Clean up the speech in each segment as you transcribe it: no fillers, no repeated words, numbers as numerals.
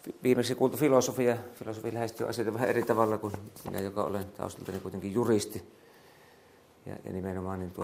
viimeksi kuultu filosofi lähestyy asioita vähän eri tavalla kuin minä, joka olen taustaltani kuitenkin juristi. Ja nimenomaan niin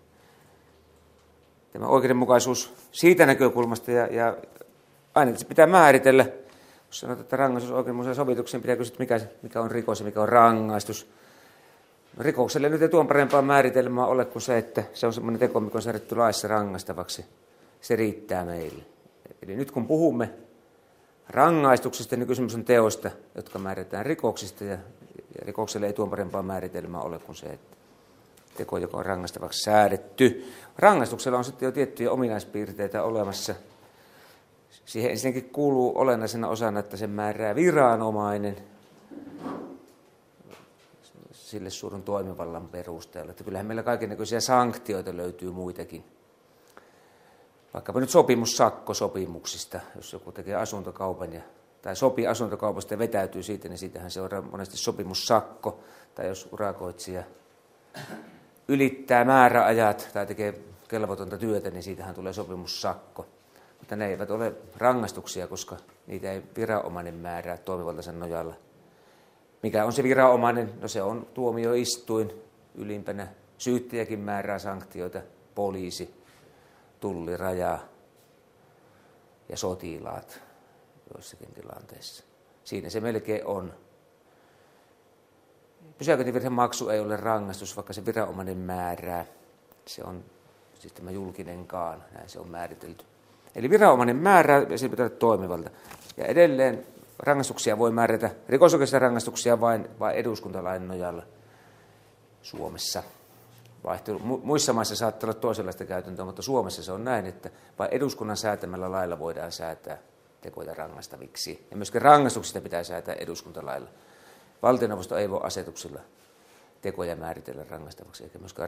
tämä oikeudenmukaisuus siitä näkökulmasta ja aina se pitää määritellä. Jos sanotaan, että rangaistus oikeudenmukaisen sovituksen, pitää kysyä, mikä on rikos ja mikä on rangaistus. No, rikokselle nyt ei tuon parempaa määritelmää ole kuin se, että se on semmoinen teko, mikä on säädetty laissa rangaistavaksi. Se riittää meille. Eli nyt kun puhumme rangaistuksesta, niin kysymys on teoista, jotka määrätään rikoksista, ja rikokselle ei tuon parempaa määritelmää ole kuin se, että teko, joka on rangaistavaksi säädetty. Rangaistuksella on sitten jo tiettyjä ominaispiirteitä olemassa. Siihen ensinnäkin kuuluu olennaisena osana, että sen määrää viranomainen sille suuren toimivallan perusteella. Että kyllähän meillä kaikennäköisiä sanktioita löytyy muitakin. Vaikkapa nyt sopimussakkosopimuksista, jos joku tekee asuntokaupan tai sopii asuntokaupasta ja vetäytyy siitä, niin siitähän seuraa monesti sopimussakko. Tai jos urakoitsija ylittää määräajat tai tekee kelvotonta työtä, niin siitähän tulee sopimussakko. Mutta ne eivät ole rangaistuksia, koska niitä ei viranomainen määrää toimivaltansa nojalla. Mikä on se viranomainen? No se on tuomioistuin ylimpänä. Syyttäjäkin määrää sanktioita, poliisi, tulli, raja ja sotilaat joissakin tilanteissa. Siinä se melkein on. Pysäköintivirheen maksu ei ole rangaistus, vaikka se viranomainen määrää. Se on siis tämä julkinenkaan, näin se on määritelty. Eli viranomainen määrää ja se pitää olla toimivalta. Ja edelleen rangaistuksia voi määrätä, rikosoikeudellisia rangaistuksia vain eduskuntalain nojalla Suomessa. Muissa maissa saattaa olla toisenlaista käytäntöä, mutta Suomessa se on näin, että vain eduskunnan säätämällä lailla voidaan säätää tekoja rangaistaviksi. Ja myöskin rangaistuksista pitää säätää eduskuntalailla. Valtioneuvosto ei voi asetuksilla tekoja määritellä rangaistavaksi, eikä myöskään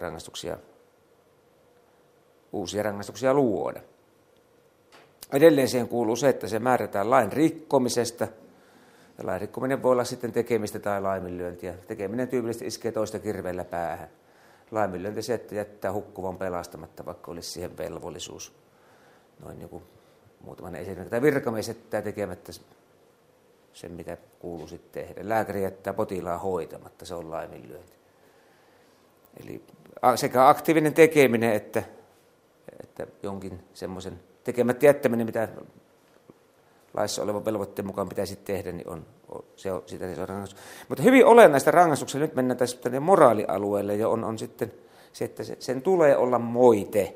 uusia rangaistuksia luoda. Edelleen siihen kuuluu se, että se määrätään lain rikkomisesta. Ja lain rikkominen voi olla sitten tekemistä tai laiminlyöntiä. Tekeminen tyypillisesti iskee toista kirveellä päähän. Laiminlyönti se, että jättää hukkuvan pelastamatta, vaikka olisi siihen velvollisuus. Noin joku muutaman esimerkki. Tai virkamies jättää tekemättä sen, mitä kuuluu sitten tehdä. Lääkäri jättää potilaan hoitamatta, se on laiminlyönti. Eli sekä aktiivinen tekeminen että jonkin semmoisen tekemättä jättäminen, mitä laissa olevan velvoitteen mukaan pitäisi tehdä, niin se on rangaistus. Mutta hyvin olennaista rangaistuksella, nyt mennään tässä tänne moraalialueelle, ja on sitten se, että sen tulee olla moite.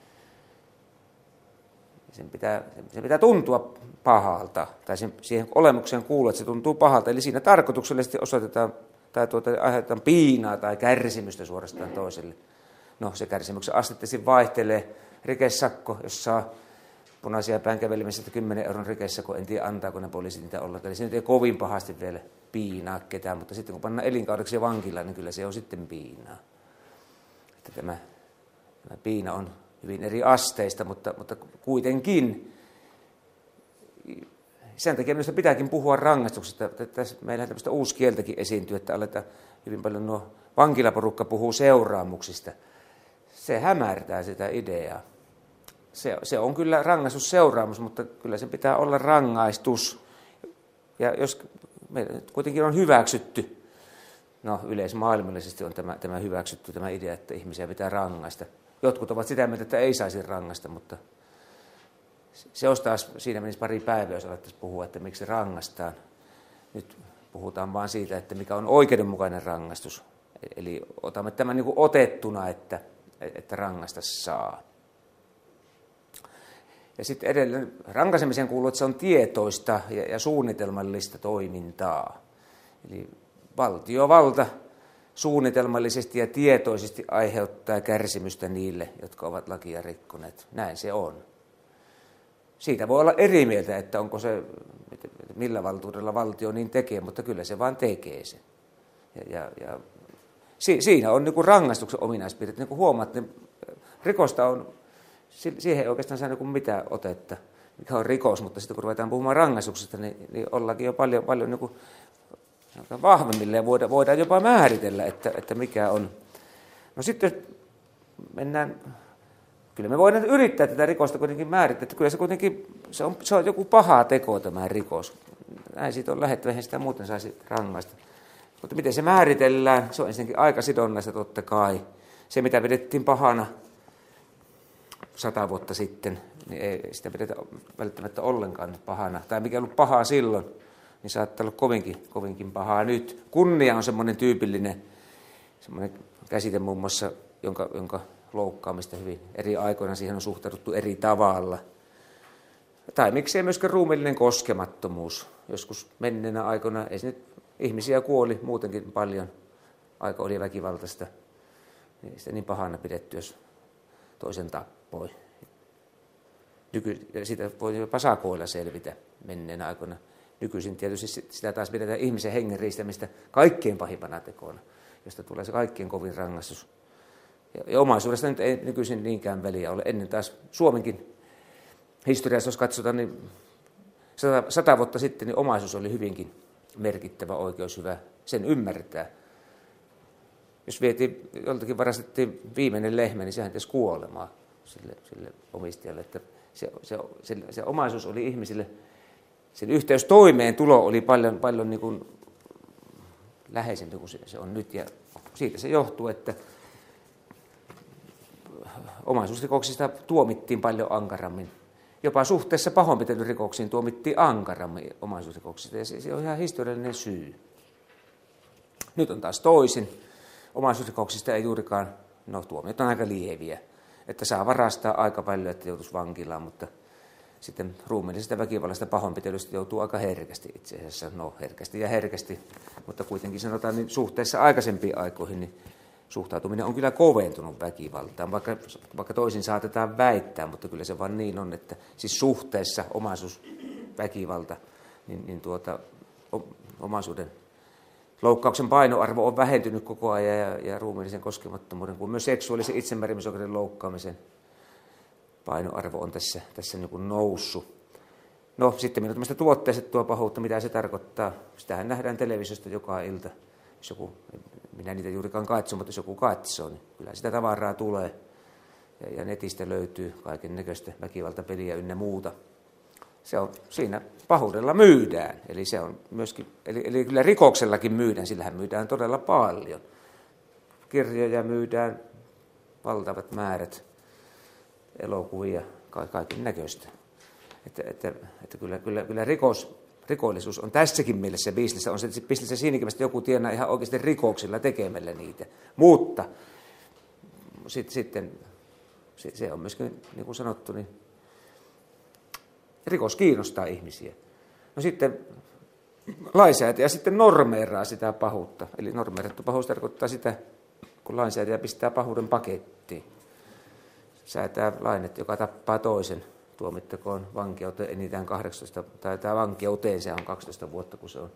Sen pitää tuntua pahalta, tai siihen olemukseen kuuluu, että se tuntuu pahalta. Eli siinä tarkoituksellisesti osoitetaan tai aiheutetaan piinaa tai kärsimystä suorastaan toiselle. No, se kärsimyksen aste vaihtelee. Rikesakko, jos saa punaisia päänkävelemisestä 10 euron rikesakko, en tiedä antaako ne poliisit niitä ollenkaan. Eli se nyt ei kovin pahasti vielä piinaa ketään, mutta sitten kun pannaan elinkaudeksi vankilaan, niin kyllä se on sitten piinaa. Että tämä piina on hyvin eri asteista, mutta kuitenkin sen takia minusta pitääkin puhua rangaistuksesta. Meillähän tämmöistä uuskieltäkin esiintyy, että aletaan hyvin paljon nuo vankilaporukka puhuu seuraamuksista. Se hämärtää sitä ideaa. Se on kyllä rangaistusseuraamus, mutta kyllä se pitää olla rangaistus. Ja jos meillä kuitenkin on hyväksytty, no yleismaailmallisesti on tämä hyväksytty, tämä idea, että ihmisiä pitää rangaista. Jotkut ovat sitä mieltä, että ei saisi rangaista, mutta se olisi taas, siinä menisi pari päivää, jos alettaisiin puhua, että miksi rangaistaan. Nyt puhutaan vaan siitä, että mikä on oikeudenmukainen rangaistus. Eli otamme tämän niin kuin otettuna, että rangaista saa. Ja sitten edelleen rankaisemiseen kuuluu, että se on tietoista ja suunnitelmallista toimintaa. Eli valtiovalta suunnitelmallisesti ja tietoisesti aiheuttaa kärsimystä niille, jotka ovat lakia rikkoneet. Näin se on. Siitä voi olla eri mieltä, että onko se, millä valtuudella valtio niin tekee, mutta kyllä se vaan tekee sen. Ja siinä on niin kuin rangaistuksen ominaispiirteet. Niin kuin huomaatte, rikosta on, siihen ei oikeastaan saa niin mitään otetta, mikä on rikos, mutta sitten kun ruvetaan puhumaan rangaistuksesta, niin ollaankin jo paljon niin kuin vahvemmille ja voidaan jopa määritellä, että mikä on. No sitten jos mennään, kyllä me voidaan yrittää tätä rikosta kuitenkin määrittää, että kyllä se kuitenkin, se on joku paha teko tämä rikos. näin siitä on lähdetty, eihän sitä muuten saisi rangaista. Mutta miten se määritellään, se on ensinnäkin aikasidonnaista totta kai. Se, mitä pidettiin pahana 100 vuotta sitten, niin ei sitä pidetä välttämättä ollenkaan pahana. Tai mikä on ollut pahaa silloin, niin saattaa olla kovinkin pahaa nyt. Kunnia on semmoinen tyypillinen semmoinen käsite muun muassa, jonka loukkaamista hyvin eri aikoina siihen on suhtauduttu eri tavalla. Tai miksei myöskään ruumiillinen koskemattomuus. Joskus menneenä aikoina, ei nyt ihmisiä kuoli muutenkin paljon, aika oli väkivaltaista. Ei sitä niin pahana pidetty, jos toisen tappoi. Siitä voi jopa sakoilla selvitä menneenä aikoina. Nykyisin tietysti sitä taas pidetään ihmisen hengen riistämistä kaikkein pahimpana tekoona, josta tulee se kaikkein kovin rangaistus. Ja omaisuudesta nyt ei nykyisin niinkään väliä ole. Ennen taas Suomenkin historiassa, jos katsotaan, niin 100 vuotta sitten niin omaisuus oli hyvinkin merkittävä oikeus, hyvä sen ymmärtää. Jos joltakin varastettiin viimeinen lehmä, niin sehän tietysti kuolemaa sille omistajalle. Että se omaisuus oli ihmisille, sen yhteys toimeentulo oli paljon niin kuin läheisempi kuin se on nyt. Ja siitä se johtuu, että omaisuusrikoksista tuomittiin paljon ankarammin. Jopa suhteessa pahoinpitelyrikoksiin tuomittiin ankarammin omaisuusrikoksista, ja se on ihan historiallinen syy. Nyt on taas toisin. Omaisuusrikoksista ei juurikaan, tuomiot on aika lieviä, että saa varastaa aika paljon, että joutuisi vankilaan, mutta sitten ruumiillisesta väkivallasta pahoinpitelystä joutuu aika herkästi itse asiassa, herkästi, mutta kuitenkin sanotaan, niin suhteessa aikaisempiin aikoihin, niin suhtautuminen on kyllä koventunut väkivaltaan, vaikka toisin saatetaan väittää, mutta kyllä se vaan niin on, että siis suhteessa omaisuusväkivalta, niin omaisuuden loukkauksen painoarvo on vähentynyt koko ajan ja ruumiillisen koskemattomuuden, kuin myös seksuaalisen itsemääräämisoikeuden loukkaamisen painoarvo on tässä niin kuin noussut. No sitten minun tämmöistä tuotteisettua pahuutta, mitä se tarkoittaa. Sitähän nähdään televisiosta joka ilta. Jos joku, minä niitä juurikaan katso, mutta jos joku katsoo, niin kyllä sitä tavaraa tulee. Ja netistä löytyy kaiken näköistä väkivaltapeliä ynnä muuta. Se on siinä pahuudella myydään. Eli se on myöskin, eli kyllä rikoksellakin myydään, sillähän myydään todella paljon. Kirjoja myydään valtavat määrät, elokuvia, kaiken näköistä. Että kyllä rikollisuus on tässäkin mielessä bisnestä. On se bisnestä siinäkin, että joku tienaa ihan oikeasti rikoksilla tekemällä niitä. Mutta sitten se on myöskin, niin kuin sanottu, niin rikos kiinnostaa ihmisiä. No sitten lainsäätäjä sitten normeeraa sitä pahuutta. Eli normeerattu pahuus tarkoittaa sitä, kun lainsäätäjä pistää pahuuden pakettiin. Säätää lain, että joka tappaa toisen, tuomittakoon vankeuteen enintään 18, tai tämä vankeuteen se on 12 vuotta, kun se on.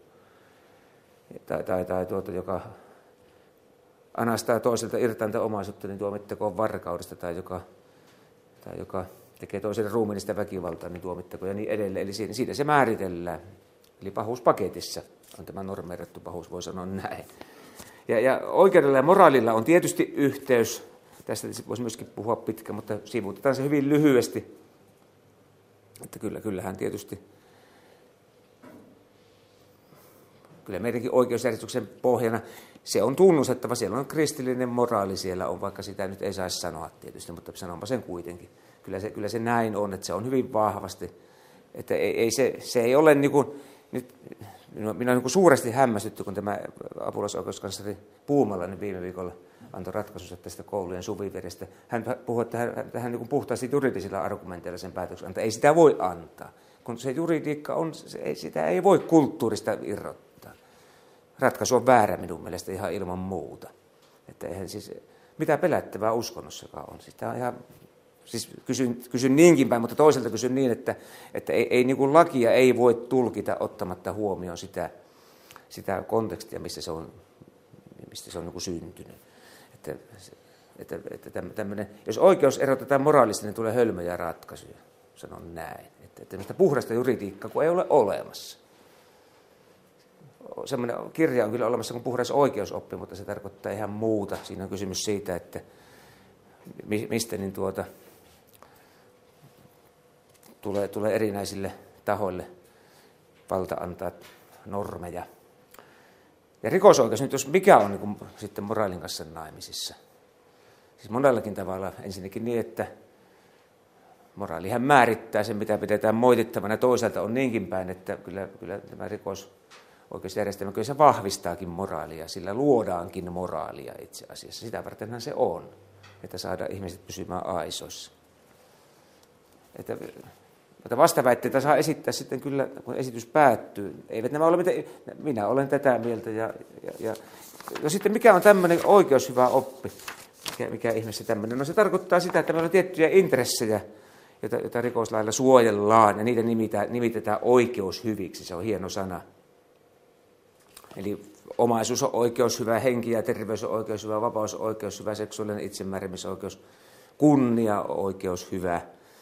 Tai joka anastaa toiselta irtainta omaisuutta, niin tuomittakoon varkaudesta, tai joka tekee toiselle ruumiillista väkivaltaa, niin tuomittakoon ja niin edelleen. Eli siitä se määritellään. Eli pahuuspaketissa on tämä normeerattu pahuus, voi sanoa näin. Ja oikeudella ja moraalilla on tietysti yhteys. Tästä voisi myöskin puhua pitkä, mutta sivuutetaan se hyvin lyhyesti. Että kyllähän tietysti, kyllä meidänkin oikeusjärjestyksen pohjana se on tunnustettava. Siellä on kristillinen moraali siellä on, vaikka sitä nyt ei saisi sanoa tietysti, mutta sanonpa sen kuitenkin. Kyllä se näin on, että se on hyvin vahvasti. Että se ei ole niin kuin, nyt, minä olen niin kuin suuresti hämmästytty, kun tämä apulaisoikeuskansleri Puumala niin viime viikolla antoi ratkaisunsa tästä koulujen suvivirrestä. Hän puhui, että hän niin kuin puhtaasti juridisilla argumenteilla sen päätöksen antaa. Ei sitä voi antaa, kun se juridiikka on, sitä ei voi kulttuurista irrottaa. Ratkaisu on väärä minun mielestä ihan ilman muuta. Että eihän siis, mitä pelättävää uskonnossakaan on. Sitä on ihan, siis kysyn niinkin päin, mutta toiselta kysyn niin, että ei niin kuin lakia ei voi tulkita ottamatta huomioon sitä kontekstia, missä se on niin kuin syntynyt. Että tämmöinen, jos oikeus erotetaan moraalisesti, niin tulee hölmöjä ratkaisuja, sanon näin. Että tämmöistä puhdasta juridiikkaa, kun ei ole olemassa. Semmoinen kirja on kyllä olemassa kuin puhdas oikeusoppi, mutta se tarkoittaa ihan muuta. Siinä on kysymys siitä, että mistä niin tulee erinäisille tahoille valta antaa normeja. Ja rikosoikeus nyt, jos mikä on niin sitten moraalin kanssa naimisissa. Siis monellakin tavalla ensinnäkin niin, että moraalihan määrittää sen, mitä pidetään moitittavana. Toisaalta on niinkin päin, että kyllä tämä rikosoikeusjärjestelmä kyllä se vahvistaakin moraalia, sillä luodaankin moraalia itse asiassa. Sitä vartenhan se on, että saadaan ihmiset pysymään aisoissa. Mutta vastaväitteitä saa esittää sitten kyllä, kun esitys päättyy. Eivät nämä ole mitään, minä olen tätä mieltä. No sitten mikä on tämmöinen oikeushyvä oppi? Mikä ihmeessä tämmöinen? No se tarkoittaa sitä, että meillä on tiettyjä intressejä, joita rikoslailla suojellaan, ja niitä nimitetään oikeushyviksi. Se on hieno sana. Eli omaisuus on oikeushyvä, henki ja terveys on oikeushyvä, vapaus on oikeushyvä, seksuaalinen itsemääräämisoikeus, kunnia on oikeushyvä.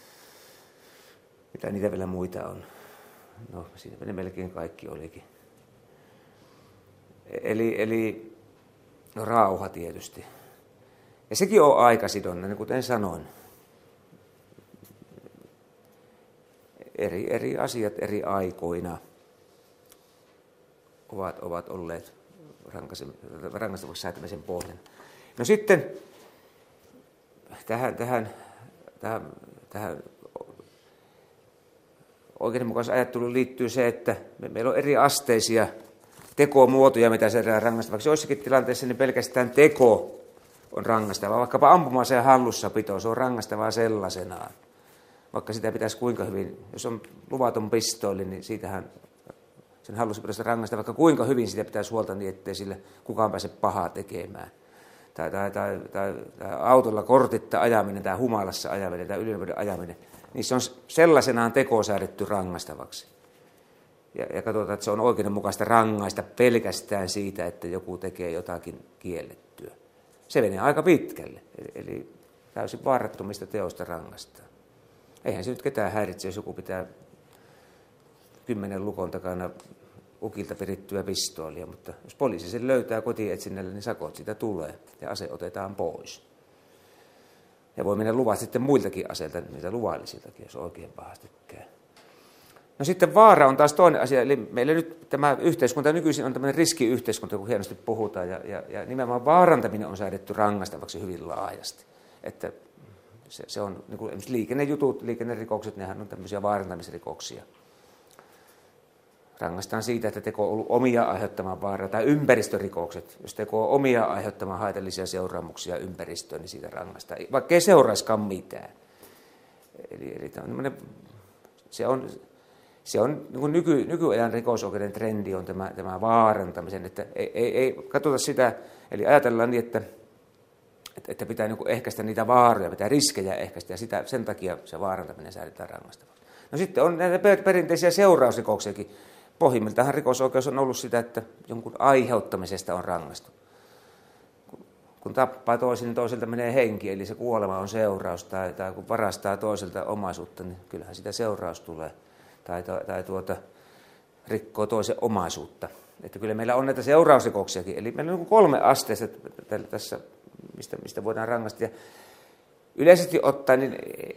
Mitä niitä vielä muita on? No, siinä ne melkein kaikki olikin. Eli no, rauha tietysti. Ja sekin on aikasidonnainen, kuten sanoin. Eri asiat eri aikoina ovat olleet rangaistavaksi säätämisen pohjan. No sitten tähän oikeudenmukaisuusajatteluun liittyy se, että meillä on eri asteisia tekomuotoja, mitä se rangaistavaksi. Joissakin tilanteissa niin pelkästään teko on rangaistavaa. Vaikkapa ampuma-aseen hallussapito, se on rangaistavaa sellaisenaan. Vaikka sitä pitäisi kuinka hyvin, jos on luvaton pistooli, niin siitähän sen hallussapitosta rangaista, vaikka kuinka hyvin sitä pitäisi huolta niin, ettei sille kukaan pääse pahaa tekemään. Tai autolla kortitta ajaminen, tai humalassa ajaminen, tai ylinopeuden ajaminen, niin se on sellaisenaan teko säädetty rangaistavaksi. Ja katsotaan, että se on oikeudenmukaista rangaista pelkästään siitä, että joku tekee jotakin kiellettyä. Se menee aika pitkälle, eli täysin vaarattomista teosta rangaistaan. Eihän se nyt ketään häiritse, jos joku pitää 10 lukon takana ukilta perittyä pistoolia, mutta jos poliisi sen löytää kotietsinnällä, niin sakot siitä tulee ja ase otetaan pois. Ja voi mennä luvat sitten muiltakin aseilta, niitä luvallisiltakin, jos oikein pahasti käy. No sitten vaara on taas toinen asia, eli meillä nyt tämä yhteiskunta nykyisin on tämmöinen riskiyhteiskunta, kun hienosti puhutaan, ja nimenomaan vaarantaminen on säädetty rangaistavaksi hyvin laajasti. Että se on niin kuin esimerkiksi liikennejutut, liikennerikokset, nehän on tämmöisiä vaarantamisrikoksia. Rangaistaan siitä, että teko on ollut omia aiheuttamaan vaaraa, tai ympäristörikokset. Jos teko on omia aiheuttamaan haitallisia seuraamuksia ympäristöön, niin siitä rangaistaan, vaikka ei seuraiskaan mitään. Eli se on niin kuin nykyajan rikosoikeuden trendi on tämä vaarantamisen, että ei katsota sitä, eli ajatellaan niin, että pitää niin kuin ehkäistä niitä vaaroja, pitää riskejä ehkäistä, ja sen takia se vaarantaminen säädetään rangaistavaksi. No sitten on näitä perinteisiä seurausrikoksiakin. Pohjimmiltaan rikosoikeus on ollut sitä, että jonkun aiheuttamisesta on rangaistu. Kun tappaa toisen, niin toiselta menee henki, eli se kuolema on seuraus, tai kun varastaa toiselta omaisuutta, niin kyllähän sitä seuraus tulee. Tai rikkoo toisen omaisuutta. Että kyllä meillä on näitä seurausrikoksiakin, eli meillä on 3 asteista tässä, mistä voidaan rangaista. Ja yleisesti ottaen, niin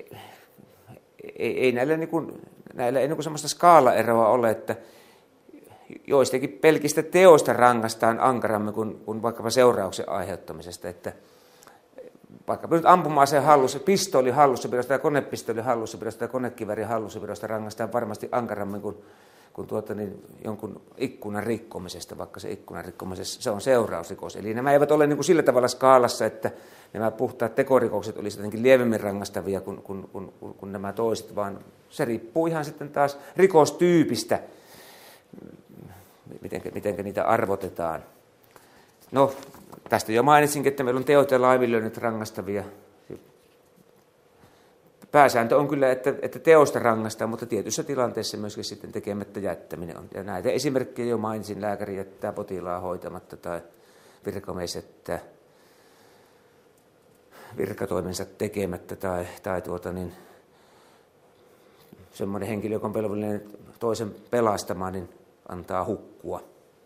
ei näillä ei sellaista skaalaeroa ole, että joistakin pelkistä teoista rangaistaan ankarammin kuin vaikkapa seurauksen aiheuttamisesta. Että vaikkapa nyt ampuma-aseen hallussa, pistoolin hallussapidosta ja konepistoolin hallussapidosta ja konekiväärin hallussapidosta rangaistaan varmasti ankarammin kuin jonkun ikkunan rikkomisesta, vaikka se ikkunan rikkomisessa se on seurausrikos. Eli nämä eivät ole niin kuin sillä tavalla skaalassa, että nämä puhtaat tekorikokset olisivat jotenkin lievemmin rangaistavia kuin nämä toiset, vaan se riippuu ihan sitten taas rikostyypistä, miten niitä arvotetaan. No, tästä jo mainitsinkin, että meillä on teot ja laiminlyönnit rangaistavia. Pääsääntö on kyllä, että teosta rangaistaan, mutta tietyissä tilanteissa myöskin sitten tekemättä jättäminen on. Ja näitä esimerkkejä jo mainitsin, lääkäri jättää potilaan hoitamatta tai virkamies jättää virkatoimensa tekemättä tai semmoinen henkilö, joka on velvollinen toisen pelastamaan, niin antaa hukkua.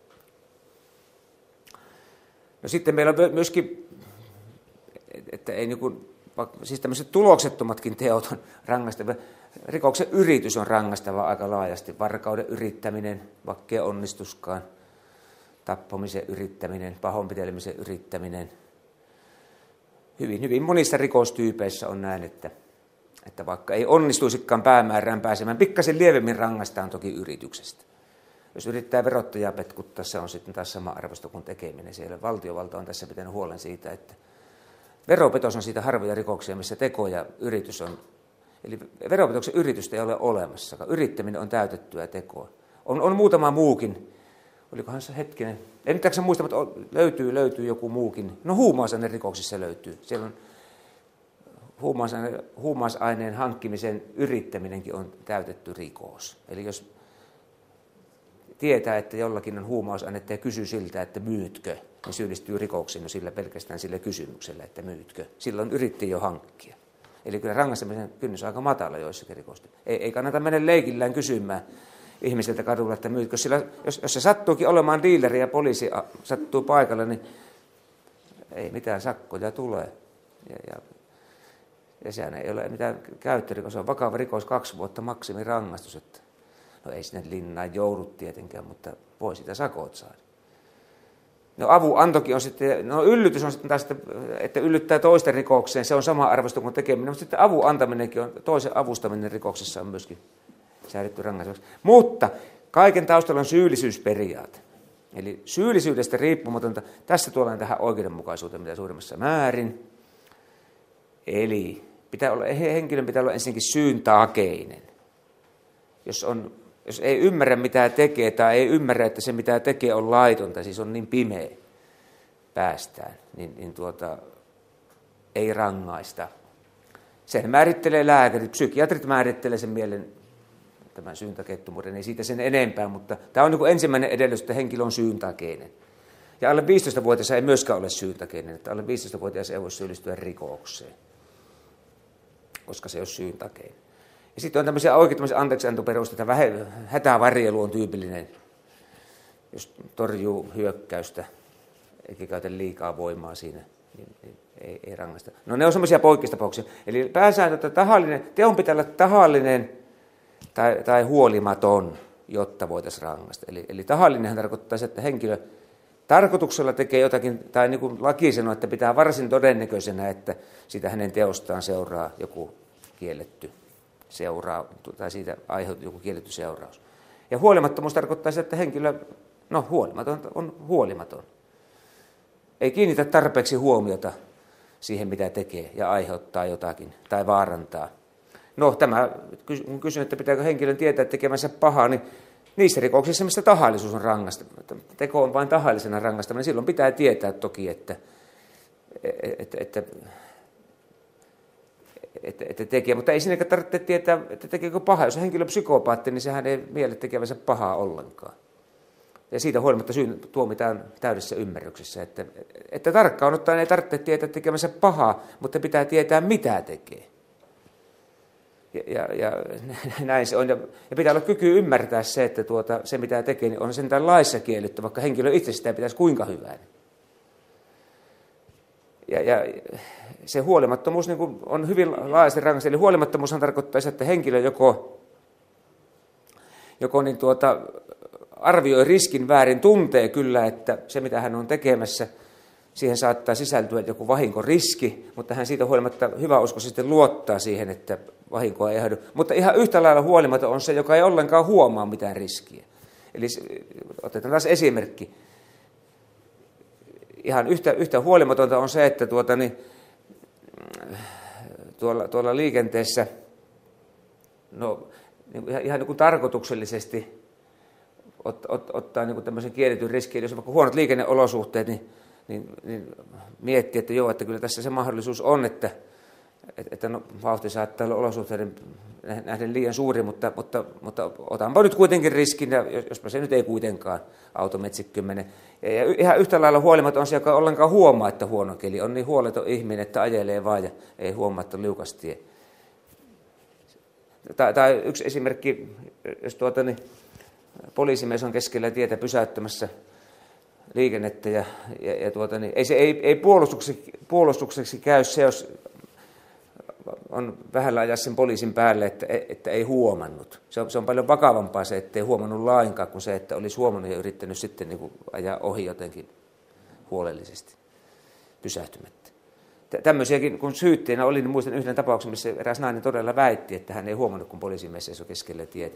No sitten meillä on myöskin, että ei siis tämmöiset tuloksettomatkin teot on rangaistavia. rikoksen yritys on rangaistava aika laajasti. Varkauden yrittäminen, vaikka ei onnistuskaan. Tappamisen yrittäminen, pahoinpitelemisen yrittäminen. Hyvin monissa rikostyypeissä on näin, että vaikka ei onnistuisikaan päämäärään pääsemään, pikkasen lievemmin rangaistaan toki yrityksestä. Jos yrittää verottajaa petkuttaa, se on sitten taas sama arvosto kuin tekeminen. Siellä valtiovalta on tässä pitänyt huolen siitä, että veropetos on siitä harvoja rikoksia, missä teko ja yritys on. Eli veropetoksen yritystä ei ole olemassa. Yrittäminen on täytettyä tekoa. On muutama muukin. Olikohan se hetkinen? En nyt muista, mutta löytyy joku muukin. No huumausainerikoksissa löytyy. Siellä on huumausaineen hankkimisen yrittäminenkin on täytetty rikos. Eli jos tietää, että jollakin on huumausainetta ja kysyy siltä, että myytkö, niin syyllistyy rikoksiin sillä pelkästään sillä kysymyksellä, että myytkö. Silloin yritti jo hankkia. Eli kyllä rangaisemisen kynnys on aika matala joissakin rikosta. Ei kannata mennä leikillään kysymään ihmiseltä kadulla, että myytkö. Sillä jos se sattuukin olemaan diileri ja poliisi sattuu paikalle, niin ei mitään sakkoja tulee. Ja sehän ei ole mitään käyttörikos, se on vakava rikos, 2 vuotta maksimirangaistus. Että no ei sinne linnaan joudu tietenkään, mutta voi sitä sakot saada. No avunantokin on sitten, no yllytys on sitten taas, että yllyttää toisten rikokseen, se on sama arvosto kuin tekeminen, mutta sitten avun antaminenkin on, toisen avustaminen rikoksessa on myöskin säädetty rangaistavaksi. Mutta kaiken taustalla on syyllisyysperiaate. Eli syyllisyydestä riippumatonta, tässä tullaan tähän oikeudenmukaisuuteen mitä suurimmassa määrin. Eli henkilön pitää olla ensinnäkin syyntakeinen. Jos ei ymmärrä mitä tekee tai ei ymmärrä, että se mitä tekee on laitonta, siis on niin pimeä päästään, niin ei rangaista. Sen määrittelee lääkärit, psykiatrit määrittelee sen mielen tämän syyntakeettomuuden, ei siitä sen enempää, mutta tämä on niin kuin ensimmäinen edellytys, että henkilö on syyntakeinen. Ja alle 15-vuotias ei myöskään ole syyntakeinen, että alle 15-vuotias ei voi syyllistyä rikokseen, koska se ei ole syyntakeinen. Ja sitten on tämmöisiä anteeksiantoperusteita, hätävarjelu on tyypillinen, jos torjuu hyökkäystä, eikä käytä liikaa voimaa siinä, niin ei rangaista. No ne on semmoisia poikkeustapauksia. Eli pääsääntö, että teon pitää olla tahallinen tai huolimaton, jotta voitaisiin rangaista. Eli tahallinenhan tarkoittaa se, että henkilö tarkoituksella tekee jotakin, tai niin kuin laki sanoo, että pitää varsin todennäköisenä, että sitä hänen teostaan seuraa joku kielletty tai siitä aiheutuu joku kielletty seuraus. Ja huolimattomuus tarkoittaa sitä, että henkilö, huolimaton on huolimaton. Ei kiinnitä tarpeeksi huomiota siihen, mitä tekee ja aiheuttaa jotakin tai vaarantaa. No kun kysyn, että pitääkö henkilön tietää tekemänsä pahaa, niin niissä rikoksissa, missä tahallisuus on rangaistava, teko on vain tahallisena rangaistaminen, silloin pitää tietää toki, että tekee, mutta ei siinäkään tarvitse tietää, että tekeekö pahaa. Jos henkilö on psykopaatti, niin sehän ei miele tekevänsä pahaa ollenkaan. Ja siitä huolimatta syyn tuomitaan täydessä ymmärryksessä, että tarkkaan ottaen ei tarvitse tietää tekemänsä pahaa, mutta pitää tietää, mitä tekee. Ja näin se on. Ja pitää olla kyky ymmärtää se, että se mitä tekee, niin on sentään laissa kielletty, vaikka henkilö itse sitä pitäisi kuinka hyvää. Ja se huolimattomuus niin kuin on hyvin laajasti rangaista. Eli huolimattomuushan tarkoittaa sitä, että henkilö joko niin arvioi riskin väärin, tuntee kyllä, että se mitä hän on tekemässä, siihen saattaa sisältyä joku vahinkoriski, mutta hän siitä huolimatta hyväuskoisesti luottaa siihen, että vahinkoa ei aiheudu. Mutta ihan yhtä lailla huolimaton on se, joka ei ollenkaan huomaa mitään riskiä. Eli otetaan taas esimerkki. Ihan yhtä huolimatonta on se, että tuolla liikenteessä ihan niin kuin tarkoituksellisesti ottaa niin kuin tämmöisen kielletyn riskin, jos on vaikka huonot liikenneolosuhteet, niin miettii, että joo, että kyllä tässä se mahdollisuus on, että vauhti saattaa olla olosuhteiden nähden liian suuri, mutta otanpa nyt kuitenkin riskin, ja jospa se nyt ei kuitenkaan autometsikköön mene. Ja ihan yhtä lailla huolimaton on se, joka ollenkaan huomaa, että huono keli on niin huoleton ihminen, että ajelee vaan ja ei huomaa, että on liukas tie. Tai yksi esimerkki, jos poliisimies on keskellä tietä pysäyttämässä liikennettä ei puolustukseksi käy se, jos on vähällä ajassa sen poliisin päälle, että ei huomannut. Se on paljon vakavampaa se, että ei huomannut lainkaan, kuin se, että olisi huomannut ja yrittänyt sitten niin kuin ajaa ohi jotenkin huolellisesti, pysähtymättä. Tämmöisiäkin, kun syytteenä oli, niin muistan yhden tapauksen, missä eräs nainen todella väitti, että hän ei huomannut, kun poliisimies seisoi keskellä tietä.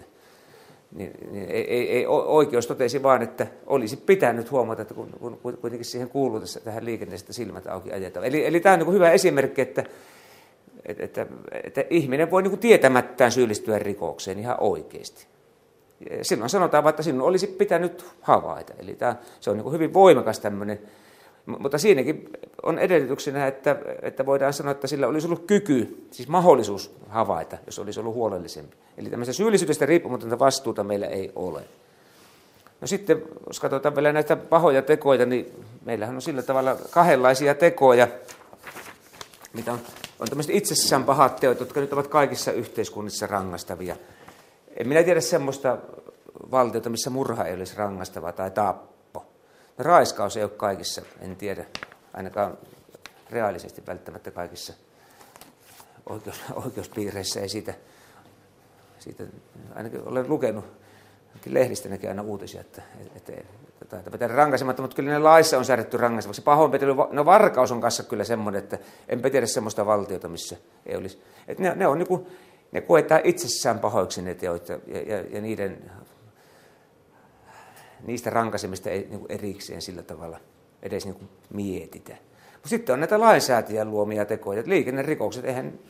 Ei oikeus totesi vaan, että olisi pitänyt huomata, että kun kuitenkin siihen kuuluu tähän liikenteestä silmät auki ajetaan. Eli tämä on niin kuin hyvä esimerkki, että ihminen voi niin kuin tietämättään syyllistyä rikokseen ihan oikeasti. Silloin sanotaan vaan, että sinun olisi pitänyt havaita. Eli se on niin kuin hyvin voimakas tämmöinen. Mutta siinäkin on edellytyksenä, että voidaan sanoa, että sillä olisi ollut kyky, siis mahdollisuus havaita, jos olisi ollut huolellisempi. Eli tämmöistä syyllisyydestä riippumatonta vastuuta meillä ei ole. No sitten, jos katsotaan vielä näitä pahoja tekoja, niin meillähän on sillä tavalla kahdenlaisia tekoja, mitä on tämmöiset itsessään pahat teot, jotka nyt ovat kaikissa yhteiskunnissa rangaistavia. En minä tiedä semmoista valtiota, missä murha ei olisi rangaistavaa tai tappo. No, raiskaus ei ole kaikissa, en tiedä, ainakaan reaalisesti välttämättä kaikissa oikeuspiireissä ei siitä ainakin olen lukenut lehdistänäkin aina uutisia, että pitää rankaisematta, mutta kyllä ne laissa on säädetty rankaisemaksi. Pahoinpitely, no varkaus on kanssa kyllä semmoinen, että enpä tiedä semmoista valtiota, missä ei olisi. Että ne on niin kuin, ne koetaan itsessään pahoiksi ne teot ja niistä rankaisemista ei niin kuin erikseen sillä tavalla edes niin kuin mietitä. Mutta sitten on näitä lainsäätäjän luomia tekoja. Liikennerikokset,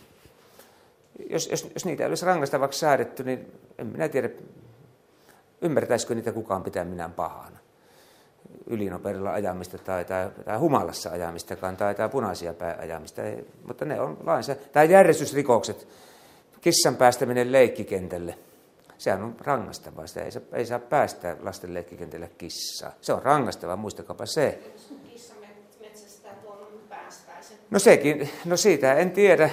jos niitä ei olisi rangaistavaksi säädetty, niin en minä tiedä, ymmärtäisikö niitä kukaan pitää minään pahana. Ylinopeudella ajamista tai humalassa ajamistakaan tai punaisia ajamista. Mutta ne on lainsäädäntö. Tai järjestysrikokset, kissan päästäminen leikkikentälle. Sehän on rangaistavaa. Sitä ei saa päästää lasten leikkikentälle kissaa. Se on rangaistavaa, muistakaapa se. Jos kissa metsästää tuolla, niin päästäisiin. No sekin, no siitä en tiedä.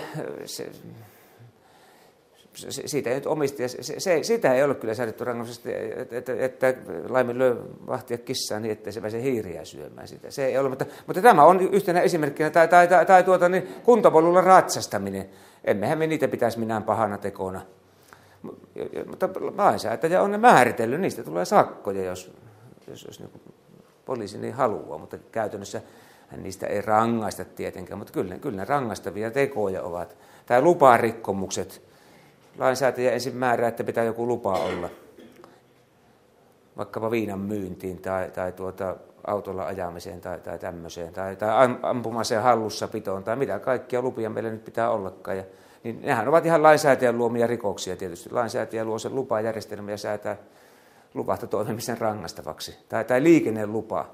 Siitä ei nyt omistaja, sitä ei ole kyllä säädetty rangaistusta, että laiminlyö vahtia kissaa niin, ettei se pääse hiiriä syömään sitä. Se ei ole, mutta tämä on yhtenä esimerkkinä, tai kuntopolulla ratsastaminen. Emmehän me niitä pitäisi minään pahana tekona. Mutta lainsäätäjä on ne määritellyt, niistä tulee sakkoja, jos niin poliisi niin haluaa, mutta käytännössä niistä ei rangaista tietenkään, mutta kyllä ne rangaistavia tekoja ovat. Tai luparikkomukset. Lainsäätäjä ensin määrää, että pitää joku lupa olla, vaikkapa viinan myyntiin tai autolla ajamiseen tai tämmöiseen, tai ampumaseen hallussapitoon, tai mitä kaikkia lupia meillä nyt pitää ollakaan. Niin nehän ovat ihan lainsäätäjän luomia rikoksia tietysti. Lainsäätäjä luo sen lupajärjestelmä ja säätää luvahta toimimisen rangaistavaksi. Tai liikennelupa,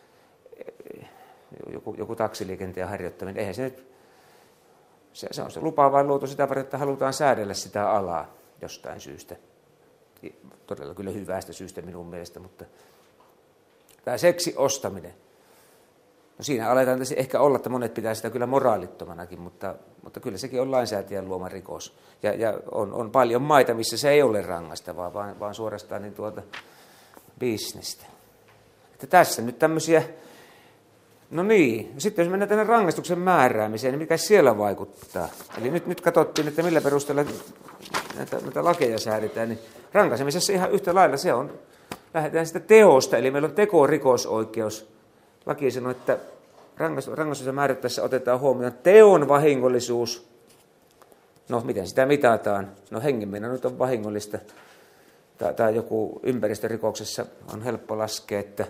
joku taksiliikenteen harjoittaminen, eihän se nyt... Se on se lupa vain luotu sitä varten, että halutaan säädellä sitä alaa jostain syystä. Todella kyllä hyvästä syystä minun mielestä, mutta tämä seksi ostaminen. No siinä aletaan ehkä olla, että monet pitää sitä kyllä moraalittomanakin, mutta kyllä sekin on lainsäätäjän luoma rikos. Ja on paljon maita, missä se ei ole rangaistavaa, vaan suorastaan niin bisnestä. Että tässä nyt tämmöisiä... No niin, sitten jos mennään tänne rangaistuksen määräämiseen, niin mikä siellä vaikuttaa? Eli nyt katsottiin, että millä perusteella näitä lakeja säädetään, niin rankaisemisessa ihan yhtä lailla se on, lähdetään sitä teosta, eli meillä on tekorikosoikeus. Laki sanoo, että rangaistuksen määrättäessä otetaan huomioon teon vahingollisuus. No, miten sitä mitataan? No, hengenmeno nyt on vahingollista. Tai joku ympäristörikoksessa on helppo laskea, että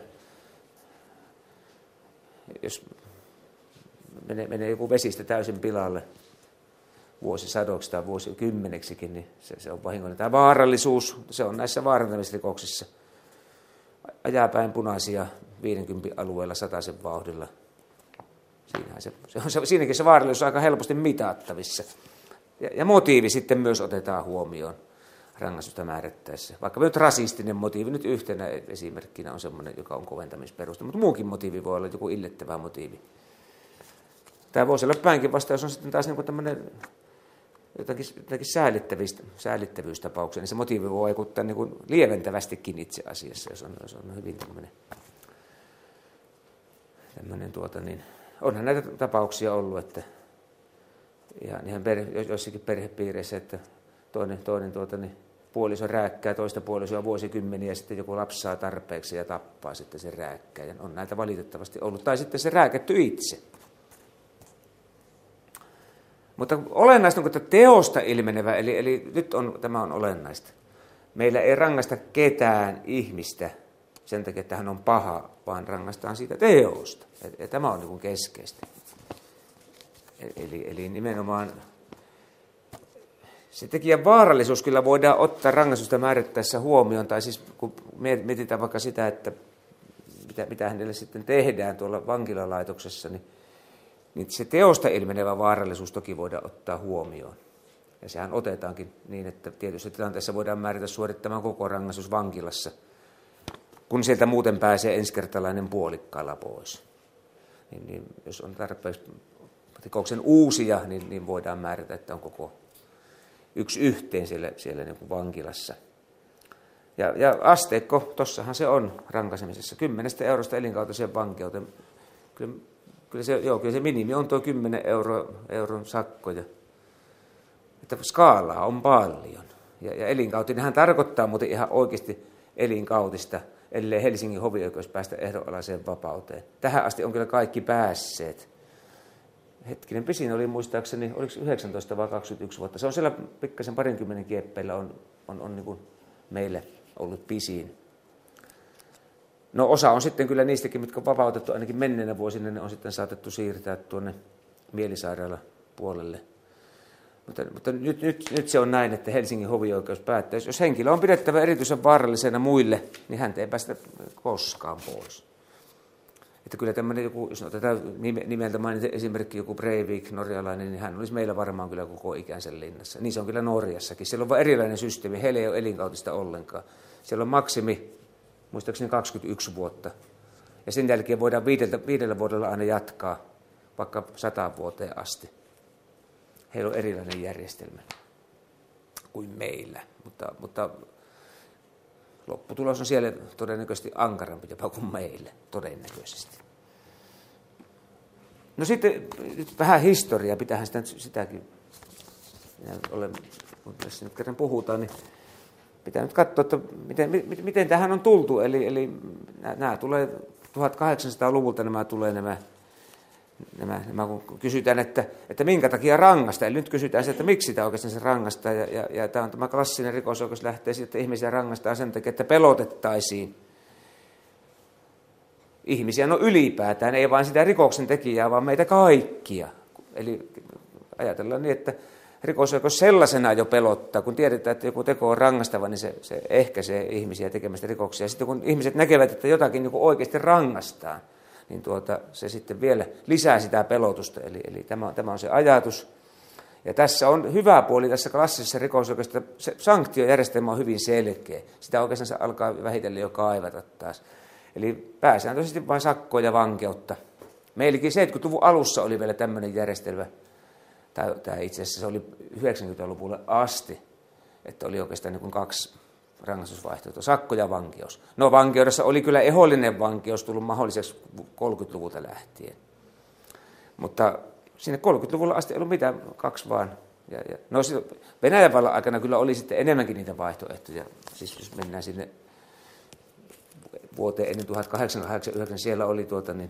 jos menee joku vesistä täysin pilalle vuosisadoksi tai vuosikymmeneksikin, niin se on vahingollinen. Tämä vaarallisuus, se on näissä vaarantamisrikoksissa. Ajaa päin punaisia 50 alueella 100 vauhdilla. Siinäkin se vaarallisuus on aika helposti mitattavissa. Ja motiivi sitten myös otetaan huomioon rangaistusta määrättäessä. Vaikka nyt rasistinen motiivi, nyt yhtenä esimerkkinä on semmoinen, joka on koventamisperuste, mutta muukin motiivi voi olla joku illettävä motiivi. Tämä voisi olla päinkin vasta, jos on sitten taas niin tämmöinen jotakin säällittävyystapauksia, niin se motiivi voi vaikuttaa niin lieventävästikin itse asiassa, jos on hyvin tämmöinen niin onhan näitä tapauksia ollut, että ihan joissakin perhepiireissä, että toinen puoliso rääkkää toista puolisoa vuosikymmeniä ja sitten joku lapsi saa tarpeeksi ja tappaa sitten sen rääkkäjän. On näitä valitettavasti ollut. Tai sitten se rääkätty itse. Mutta olennaista on, että teosta ilmenevä, eli nyt tämä on olennaista. Meillä ei rangaista ketään ihmistä sen takia, että hän on paha, vaan rangaistaan siitä teosta. Ja tämä on niin kuin keskeistä. Eli nimenomaan se tekijän vaarallisuus kyllä voidaan ottaa rangaistusta määrittäessä huomioon, tai siis kun mietitään vaikka sitä, että mitä hänelle sitten tehdään tuolla vankilalaitoksessa, niin se teosta ilmenevä vaarallisuus toki voidaan ottaa huomioon. Ja sehän otetaankin niin, että tietyssä tilanteessa voidaan määrätä suorittamaan koko rangaistus vankilassa, kun sieltä muuten pääsee ensikertalainen puolikkaalla pois. Niin jos on tarpeeksi rikoksen uusia, niin voidaan määrätä, että on koko yksi yhteen siellä niin kuin vankilassa. Ja asteikko, tossahan se on rankaisemisessa, 10 eurosta elinkautiseen vankeuteen. Kyllä se minimi on tuo 10 euron sakkoja. Että skaalaa on paljon. Ja elinkautinenhan tarkoittaa muuten ihan oikeasti elinkautista, ellei Helsingin hovioikeus päästä ehdonalaiseen vapauteen. Tähän asti on kyllä kaikki päässeet. Hetkinen, pisin oli muistaakseni, oliko 19 vai 21 vuotta. Se on siellä pikkasen 20 kieppeillä on niin kuin meille ollut pisin. No osa on sitten kyllä niistäkin, mitkä on vapautettu ainakin menneenä vuosina, ne on sitten saatettu siirtää tuonne mielisairaalapuolelle. Mutta nyt se on näin, että Helsingin hovioikeus päättää, jos henkilö on pidettävä erityisen vaarallisena muille, niin häntä ei päästä koskaan pois. Että kyllä tämmöinen joku, jos otetaan nimeltä mainita esimerkki joku Breivik, norjalainen, niin hän olisi meillä varmaan kyllä koko ikänsä linnassa. Niin se on kyllä Norjassakin. Siellä on vain erilainen systeemi, heillä ei ole elinkautista ollenkaan. Siellä on maksimi, muistaakseni 21 vuotta. Ja sen jälkeen voidaan 5 vuodella aina jatkaa, vaikka 100 vuoteen asti. Heillä on erilainen järjestelmä kuin meillä, mutta lopputulos on siellä todennäköisesti ankarampi jopa kuin meille, todennäköisesti. No sitten vähän historiaa, pitäähän sitäkin, kun tässä nyt kerran puhutaan, niin pitää nyt katsoa, että miten tähän on tultu. Eli nämä tulee 1800-luvulta nämä kun kysytään, että minkä takia rangaista. Eli nyt kysytään se, että miksi sitä oikeastaan se rangaistaan. Ja tämä klassinen rikosoikeus lähtee siitä, että ihmisiä rangaistaan sen takia, että pelotettaisiin ihmisiä. No ylipäätään, ei vain sitä rikoksen tekijää, vaan meitä kaikkia. Eli ajatellaan niin, että rikosoikeus sellaisena jo pelottaa, kun tiedetään, että joku teko on rangaistava, niin se ehkäisee ihmisiä tekemästä rikoksia. Sitten kun ihmiset näkevät, että jotakin joku oikeasti rangaistaan, niin se sitten vielä lisää sitä pelotusta. Eli tämä on se ajatus. Ja tässä on hyvä puoli tässä klassisessa rikosoikeudessa, että se sanktiojärjestelmä on hyvin selkeä. Sitä oikeastaan se alkaa vähitellen jo kaivata taas. Eli pääsääntöisesti vain sakkoa ja vankeutta. Meilläkin 70-luvun alussa oli vielä tämmöinen järjestelmä, tämä itse asiassa se oli 90-luvulle asti, että oli oikeastaan niin kuin 2 rangaistusvaihtoehtoa, sakko ja vankeus. No vankeudessa oli kyllä ehdollinen vankeus tullut mahdolliseksi 30-luvulta lähtien. Mutta sinne 30-luvulla asti ei ollut mitään, 2 vaan. No Venäjän vallan aikana kyllä oli sitten enemmänkin niitä vaihtoehtoja. Siis jos mennään sinne vuoteen ennen 1889, siellä oli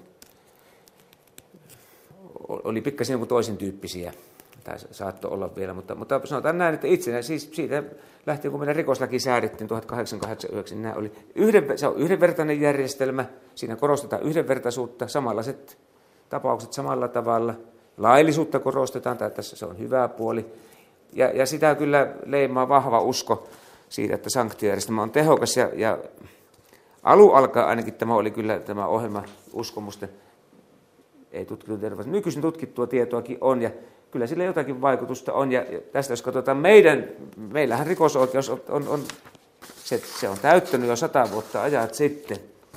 oli pikkasen joku toisen tyyppisiä. Tai saattoi olla vielä, mutta sanotaan näin, että itse siis siitä lähtien, kun meidän rikoslaki säädettiin 1889, se on yhdenvertainen järjestelmä, siinä korostetaan yhdenvertaisuutta, samanlaiset tapaukset samalla tavalla, laillisuutta korostetaan, tai tässä se on hyvä puoli, ja sitä kyllä leimaa vahva usko siitä, että sanktiojärjestelmä on tehokas, ja alun alkaen ainakin tämä oli kyllä tämä ohjelma uskomusten, ei tutkittu nykyisin tutkittua tietoakin on, ja kyllä sillä jotakin vaikutusta on, ja tästä jos katsotaan meillähän rikosoikeus se on täyttänyt jo 100 vuotta ajat sitten.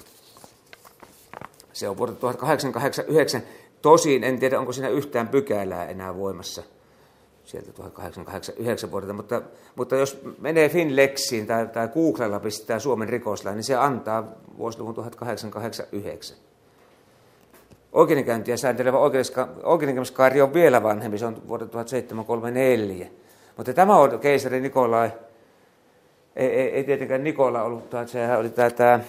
Se on vuodelta 1889, tosin en tiedä onko siinä yhtään pykälää enää voimassa sieltä 1889 vuodelta, mutta jos menee Finlexiin tai Googlella pistää Suomen rikoslain, niin se antaa vuosiluvun 1889. oikeudenkäyntiä sääntelevä oikeudenkäymiskaari on vielä vanhempi, se on vuodelta 1734. Mutta tämä on keisari Nikolai, ei tietenkään Nikola ollut, sehän oli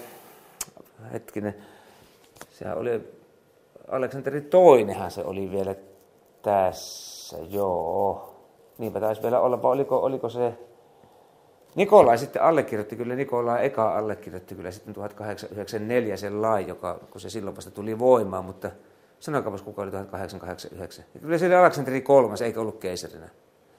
sehän oli Aleksanteri toinenhan se oli vielä tässä, joo. Niinpä taisi vielä olla, vai oliko se Nikolai sitten allekirjoitti kyllä, Nikolai eka allekirjoitti kyllä sitten 1894 sen lain, kun se silloin vasta tuli voimaan, mutta sanokaapas kuka oli 1889. Ja kyllä se oli Aleksanteri kolmas, eikä ollut keisarina.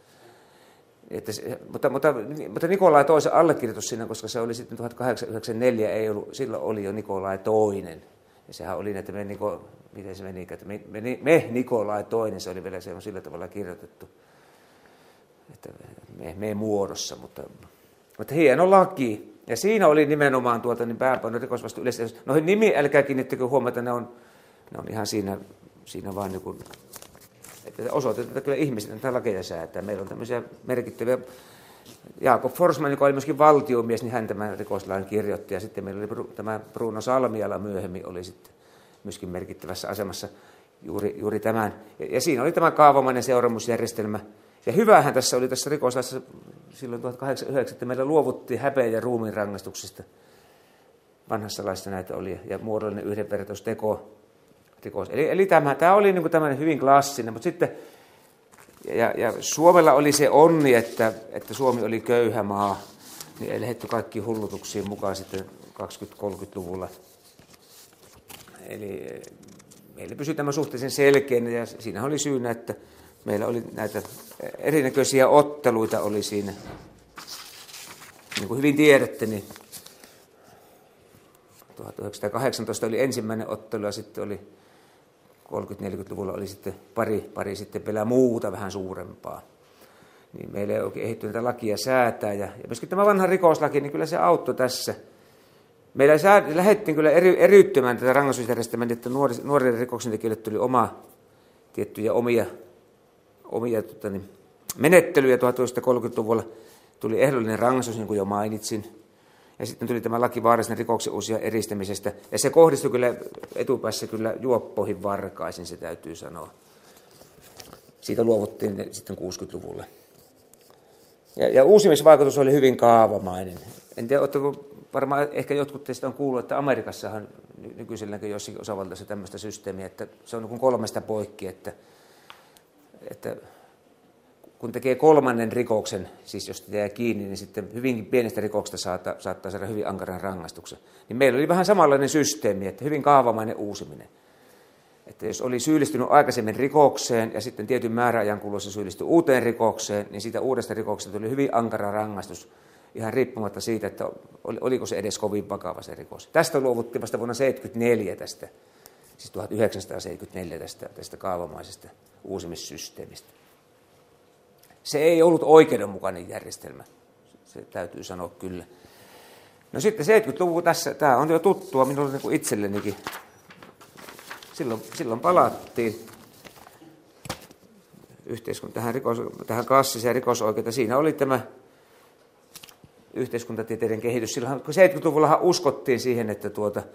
Mutta Nikolai toisen allekirjoitus siinä, koska se oli sitten 1894, silloin oli jo Nikolai toinen. Ja sehän oli, että miten se meni, että me Nikolai toinen, se oli vielä se on sillä tavalla kirjoitettu, että me muodossa, mutta hieno laki. Ja siinä oli nimenomaan pääpaino rikosvastuu yleisesti. Noihin nimi, älkää kiinnittäkö huomata, ne on ihan siinä vaan niin kuin, että osoitetaan, että kyllä ihmiset näitä lakeja säätää. Meillä on tämmöisiä merkittäviä. Jakob Forsman, joka oli myöskin valtiomies, niin hän tämän rikoslain kirjoitti. Ja sitten meillä oli tämä Bruno Salmiala myöhemmin oli sitten myöskin merkittävässä asemassa juuri tämän. Ja siinä oli tämä kaavamainen seuraamusjärjestelmä. Ja hyvähän tässä oli tässä rikoslaissa silloin 1809, että meillä luovuttiin häpeä- ja ruumiinrangaistuksista. Vanhassa laissa näitä oli, ja muodollinen yhdenvertaisteko. Eli tämä oli niin kuin tämmöinen hyvin klassinen, mutta sitten, ja Suomella oli se onni, että Suomi oli köyhä maa, niin ei lähdetty kaikkiin hullutuksiin mukaan sitten 20-30-luvulla. Eli meillä pysyi tämä suhteellisen selkeänä, ja siinä oli syynä, että meillä oli näitä erinäköisiä otteluita oli siinä. Niin kuin hyvin tiedätte, niin 1918 oli ensimmäinen ottelu ja sitten oli 30-40-luvulla oli sitten pari sitten vielä muuta vähän suurempaa. Niin meillä ei oikein ehditty näitä lakia säätää. Ja myöskin tämä vanha rikoslaki, niin kyllä se auttoi tässä. Meillä lähdettiin kyllä eriyttämään tätä rangaistusjärjestelmää, että nuorille rikoksentekijöille tuli tiettyjä omia menettelyjä. 1930-luvulla tuli ehdollinen rangaistus, niin kuin jo mainitsin. Ja sitten tuli tämä laki vaarallisen rikoksen uusia eristämisestä. Ja se kohdistui kyllä etupäässä kyllä juoppoihin varkaisin, se täytyy sanoa. Siitä luovuttiin sitten 60-luvulla. Ja uusimisvaikutus oli hyvin kaavamainen. En tiedä, varmaan ehkä jotkut teistä on kuullut, että Amerikassahan nykyiselläkin jossakin osavaltaissa tämmöistä systeemiä, että se on niin 3 poikki, että kun tekee 3. rikoksen, siis jos jää kiinni, niin sitten hyvinkin pienestä rikoksesta saattaa saada hyvin ankaran rangaistuksen. Niin meillä oli vähän samanlainen systeemi, että hyvin kaavamainen uusiminen. Että jos oli syyllistynyt aikaisemmin rikokseen ja sitten tietyn määräajan kuluessa syyllistyi uuteen rikokseen, niin siitä uudesta rikoksesta tuli hyvin ankara rangaistus, ihan riippumatta siitä, että oliko se edes kovin vakava se rikos. Tästä luovuttiin vasta vuonna 1974 tästä, siis 1974 tästä kaavamaisesta uusimissysteemistä. Se ei ollut oikeudenmukainen järjestelmä, se täytyy sanoa kyllä. No sitten 70-luvun tässä, tämä on jo tuttua minulle niin kuin itsellenikin. Silloin palattiin tähän klassiseen rikosoikeuteen. Siinä oli tämä yhteiskuntatieteiden kehitys. Silloin 70-luvullahan uskottiin siihen, että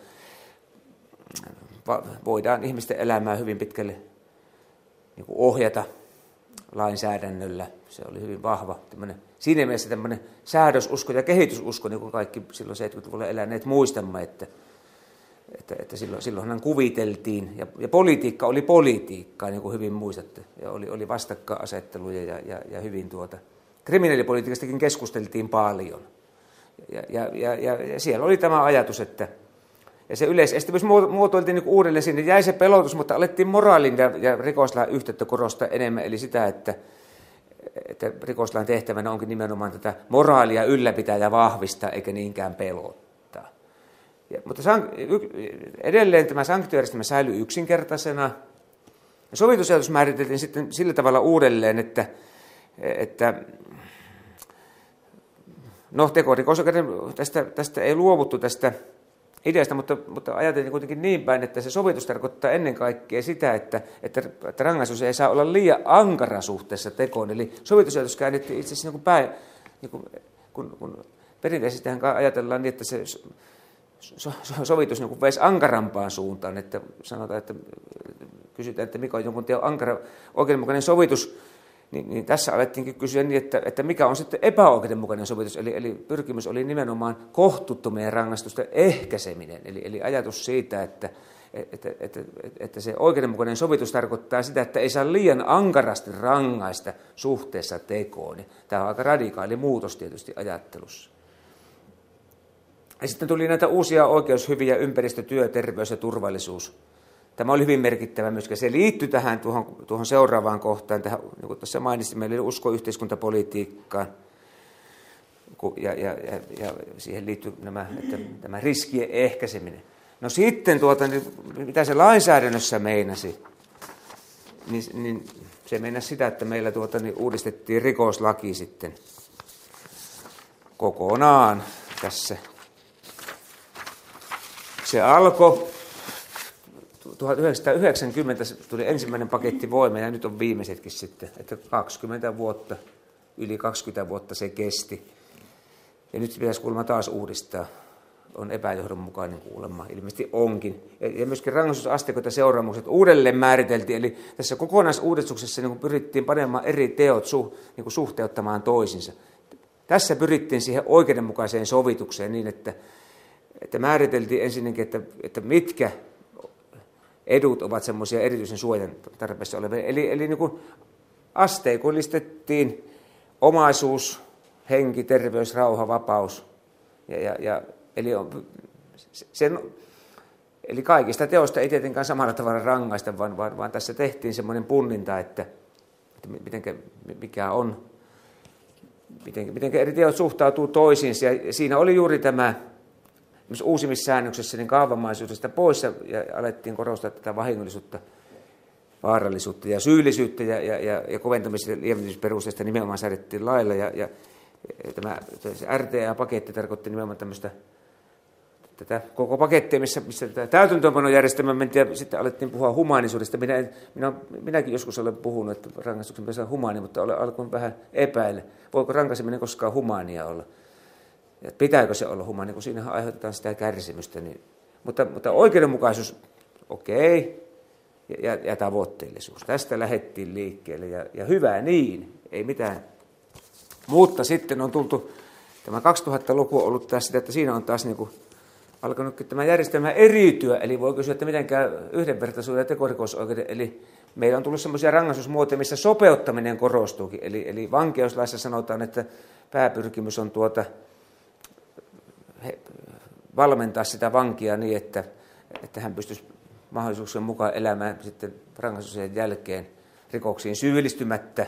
voidaan ihmisten elämää hyvin pitkälle niin kuin ohjata lainsäädännöllä. Se oli hyvin vahva. Siinä mielessä tämmöinen säädösusko ja kehitysusko, niin kuin kaikki silloin 70-luvulla eläneet muistamme, että silloinhan kuviteltiin, ja politiikka oli politiikkaa, niin kuin hyvin muistatte, ja oli vastakkainasetteluja ja hyvin kriminaalipolitiikastakin keskusteltiin paljon. Ja siellä oli tämä ajatus, että ja se yleisestävyys muotoiltiin niin uudelleen, sinne jäi se pelotus, mutta alettiin moraalin ja rikoslain yhteyttä korostaa enemmän, eli sitä, että rikoslain tehtävänä onkin nimenomaan tätä moraalia ylläpitää ja vahvistaa, eikä niinkään pelottaa. Mutta edelleen tämä sanktiojärjestelmä säilyi yksinkertaisena. Sovitusajatus määriteltiin sitten sillä tavalla uudelleen, että tekorikosoikeuden tästä ei luovuttu tästä ideasta, mutta ajateltiin kuitenkin niin päin, että se sovitus tarkoittaa ennen kaikkea sitä, että rangaistus ei saa olla liian ankara suhteessa tekoon. Eli sovitusajatus käännettiin itse asiassa kun perinteisesti ajatellaan niin, että se sovitus niin veisi ankarampaan suuntaan, että sanotaan, että kysytään, että mikä on jonkun teon ankara oikeudenmukainen sovitus, niin tässä alettiinkin kysyä niin, että mikä on sitten epäoikeudenmukainen sovitus, eli pyrkimys oli nimenomaan kohtuuttomien rangaistusten ehkäiseminen, eli ajatus siitä, että se oikeudenmukainen sovitus tarkoittaa sitä, että ei saa liian ankarasti rangaista suhteessa tekoon. Tämä on aika radikaali muutos tietysti ajattelussa. Ja sitten tuli näitä uusia oikeushyviä, ympäristö, työ, terveys ja turvallisuus. Tämä oli hyvin merkittävä myöskin. Se liittyi tähän tuohon seuraavaan kohtaan, tähän, niin kuin tuossa mainitsin, meillä oli usko yhteiskuntapolitiikkaan. Ja siihen liittyy tämä riskien ehkäiseminen. No sitten, mitä se lainsäädännössä meinasi, niin se meinasi sitä, että meillä uudistettiin rikoslaki sitten kokonaan tässä. Se alkoi 1990 tuli ensimmäinen paketti voimaan ja nyt on viimeisetkin sitten, että 20 vuotta, yli 20 vuotta se kesti. Ja nyt pitäisi kuulemma taas uudistaa. On epäjohdonmukainen kuulemma, ilmeisesti onkin. Ja myöskin rangaistusasteikot ja seuraamukset uudelleen määriteltiin, eli tässä kokonaisuudistuksessa niin pyrittiin panemaan eri teot niin suhteuttamaan toisinsa. Tässä pyrittiin siihen oikeudenmukaiseen sovitukseen niin, että määriteltiin ensinnäkin, että mitkä edut ovat semmoisia erityisen suojan tarpeessa olevia. Eli niin kuin asteikoillistettiin omaisuus, henki, terveys, rauha, vapaus. Eli kaikista teoista ei tietenkään samalla tavalla rangaista, vaan tässä tehtiin semmoinen punninta, että miten eri teot suhtautuu toisiinsa. Ja siinä oli juuri tämä uusimissäännöksessä niin kaavamaisuudesta pois ja alettiin korostaa tätä vahingollisuutta, vaarallisuutta ja syyllisyyttä ja koventamis- ja lieventämisperusteista nimenomaan säädettiin lailla. Ja tämä RTA-paketti tarkoitti nimenomaan tätä koko pakettia, missä tätä täytäntöönpanojärjestelmä mentiin ja sitten alettiin puhua humaanisuudesta. Minäkin joskus olen puhunut, että rangaistuksen pitäisi olla humaani, mutta alkuun vähän epäillä. Voiko rankaiseminen koskaan humaania olla? Ja pitääkö se olla humaani, kun siinä aiheutetaan sitä kärsimystä. Niin. Mutta oikeudenmukaisuus, okei, ja tavoitteellisuus. Tästä lähdettiin liikkeelle ja hyvä niin, ei mitään. Mutta sitten on tultu, tämä 2000-luku on ollut taas sitä, että siinä on taas niin kuin alkanut tämä järjestelmä eriytyä, eli voi kysyä, että miten käy yhdenvertaisuuden ja tekorikosoikeuden, eli meillä on tullut sellaisia rangaistusmuotoja, missä sopeuttaminen korostuukin, eli vankeuslaissa sanotaan, että pääpyrkimys on valmentaa sitä vankia niin, että hän pystyisi mahdollisuuksien mukaan elämään sitten rangaistuksen jälkeen rikoksiin syyllistymättä.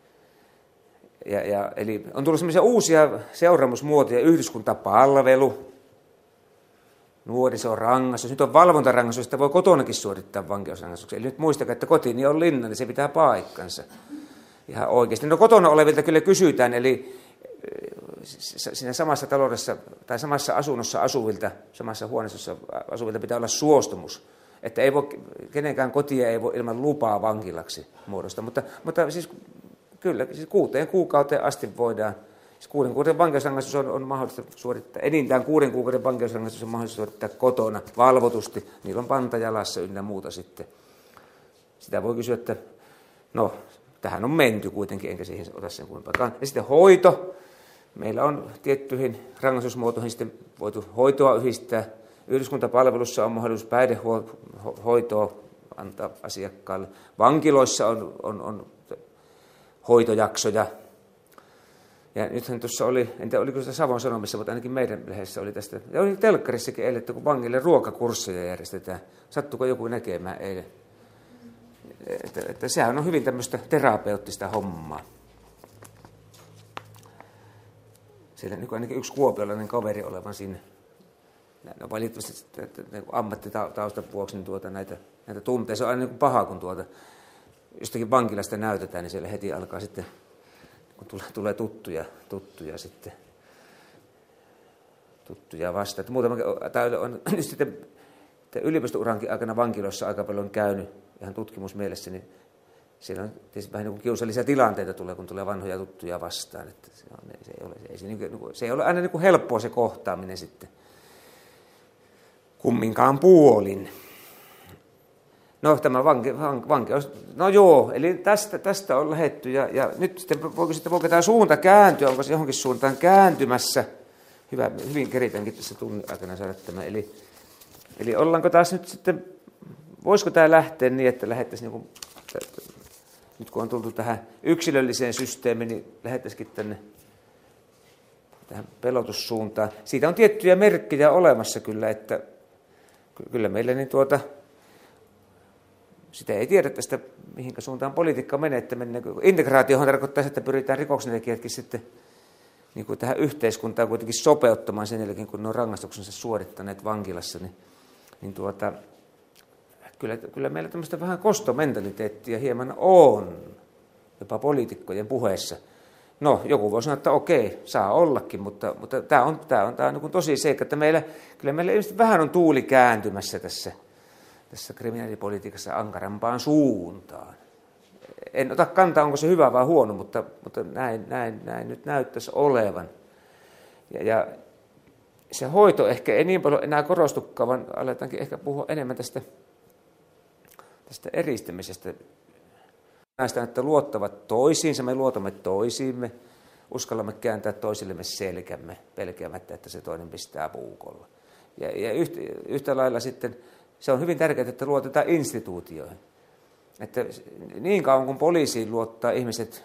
Eli on tullut sellaisia uusia seuraamusmuotoja, yhdyskuntapalvelu, nuorisorangaistus, nyt on valvontarangaistus, että voi kotonakin suorittaa vankeusrangaistuksia. Eli nyt muistakaa, että kotini on linna, niin se pitää paikkansa ihan oikeasti. No kotona olevilta kyllä kysytään, eli siinä samassa taloudessa tai samassa asunnossa asuvilta, samassa huoneistossa asuvilta pitää olla suostumus. Että ei voi, kenenkään kotia ei voi ilman lupaa vankilaksi muodostaa, mutta siis kyllä, siis 6 kuukauteen asti voidaan. Siis 6 kuukauden vankeusrangaistus on mahdollista suorittaa, enintään 6 kuukauden vankeusrangaistus on mahdollista suorittaa kotona, valvotusti. Niillä on panta jalassa ynnä muuta sitten. Sitä voi kysyä, että no, tähän on menty kuitenkin, enkä siihen ota sen kuinkaan. Ja sitten hoito. Meillä on tiettyihin rangaistusmuotoihin sitten voitu hoitoa yhdistää. Yhdyskuntapalvelussa on mahdollisuus päihdehoitoa antaa asiakkaalle. Vankiloissa on hoitojaksoja. Ja nythän tuossa oli, en tiedä oliko se Savon Sanomissa, mutta ainakin meidän lehdessä oli tästä. Ja oli telkkarissakin eilen, että kun vangille ruokakursseja järjestetään. Sattuiko joku näkemään eilen? Että sehän on hyvin tämmöistä terapeuttista hommaa. Siellä niin ainakin yksi kuopiolainen kaveri olevan sinne. No valitettavasti ammattitaustan vuoksi niin näitä tunteja. Se on aina niin paha, kun jostakin vankilasta näytetään, niin siellä heti alkaa sitten, kun tulee tuttuja sitten, tuttuja vastaan. Tämä on nyt sitten yliopisto-urankin aikana vankiloissa aika paljon käynyt ihan tutkimusmielessä, niin siellä on tietysti vähän niin kuin kiusallisia tilanteita tulee, kun tulee vanhoja tuttuja vastaan. Että se ei ole aina niin kuin helppoa se kohtaaminen sitten. kumminkaan puolin. No tämä vankeus, no joo, eli tästä on lähdetty ja nyt sitten voiko tämä suunta kääntyä, onko se johonkin suuntaan kääntymässä? Hyvin keritänkin tässä tunnin aikana saada tämä. Eli ollaanko taas nyt sitten, voisiko tämä lähteä niin, että lähdettäisiin, niin kuin, nyt kun on tultu tähän yksilölliseen systeemiin, niin lähdettäisikin tähän pelotussuuntaan. Siitä on tiettyjä merkkejä olemassa kyllä, että kyllä meillä niin sitä ei tiedä tästä, mihinkä suuntaan politiikka menee. Että integraatiohan tarkoittaa, että pyritään rikoksentekijätkin sitten niin kuin tähän yhteiskuntaan kuitenkin sopeuttamaan sen jälkeen, kun ne on rangaistuksensa suorittaneet vankilassa. Niin kyllä meillä tämmöistä vähän kostomentaliteettia hieman on, jopa poliitikkojen puheessa. No, joku voi sanoa, että okei, saa ollakin, mutta tämä on niin tosi seikka, että kyllä meillä ilmeisesti vähän on tuuli kääntymässä tässä kriminaalipolitiikassa ankarampaan suuntaan. En ota kantaa, onko se hyvä vai huono, mutta näin nyt näyttäisi olevan. Ja se hoito ehkä ei niin paljon enää korostukaan, vaan aletaankin ehkä puhua enemmän tästä eristämisestä. Näistä, että luottavat toisiinsa, me luotamme toisiimme, uskallamme kääntää toisillemme selkämme, pelkäämättä, että se toinen pistää puukolla. Ja yhtä lailla sitten se on hyvin tärkeää, että luotetaan instituutioihin. Että niin kauan kuin poliisiin luottaa ihmiset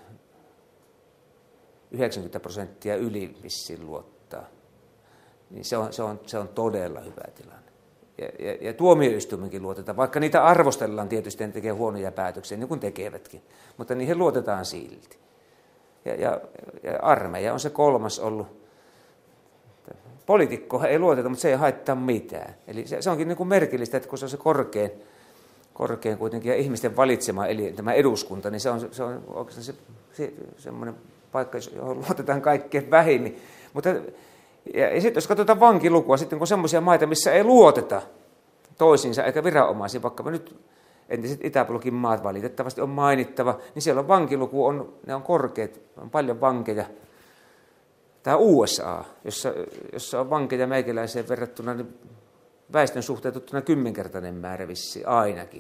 90% yli vissiin luottaa, niin se on todella hyvä tilanne. Ja tuomioistuimenkin luotetaan, vaikka niitä arvostellaan tietysti, ne tekee huonoja päätöksiä, niin kuin tekevätkin, mutta niihin luotetaan silti. Ja armeija on se kolmas ollut. Poliitikkohan ei luoteta, mutta se ei haittaa mitään. Eli se onkin niin kuin merkillistä, että kun se on se korkein kuitenkin ja ihmisten valitsema, eli tämä eduskunta, niin se on oikeastaan semmoinen paikka, johon luotetaan kaikkein vähimmin. Ja sitten jos katsotaan vankilukua, sitten kun semmoisia maita, missä ei luoteta toisiinsa eikä viranomaisiin, vaikka me nyt entiset Itäblokin maat valitettavasti on mainittava, niin siellä on vankiluku, ne on korkeat, on paljon vankeja. Tämä USA, jossa on vankeja meikäläiseen verrattuna, niin väestön suhteutettuna 10-kertainen määrä vissiin ainakin.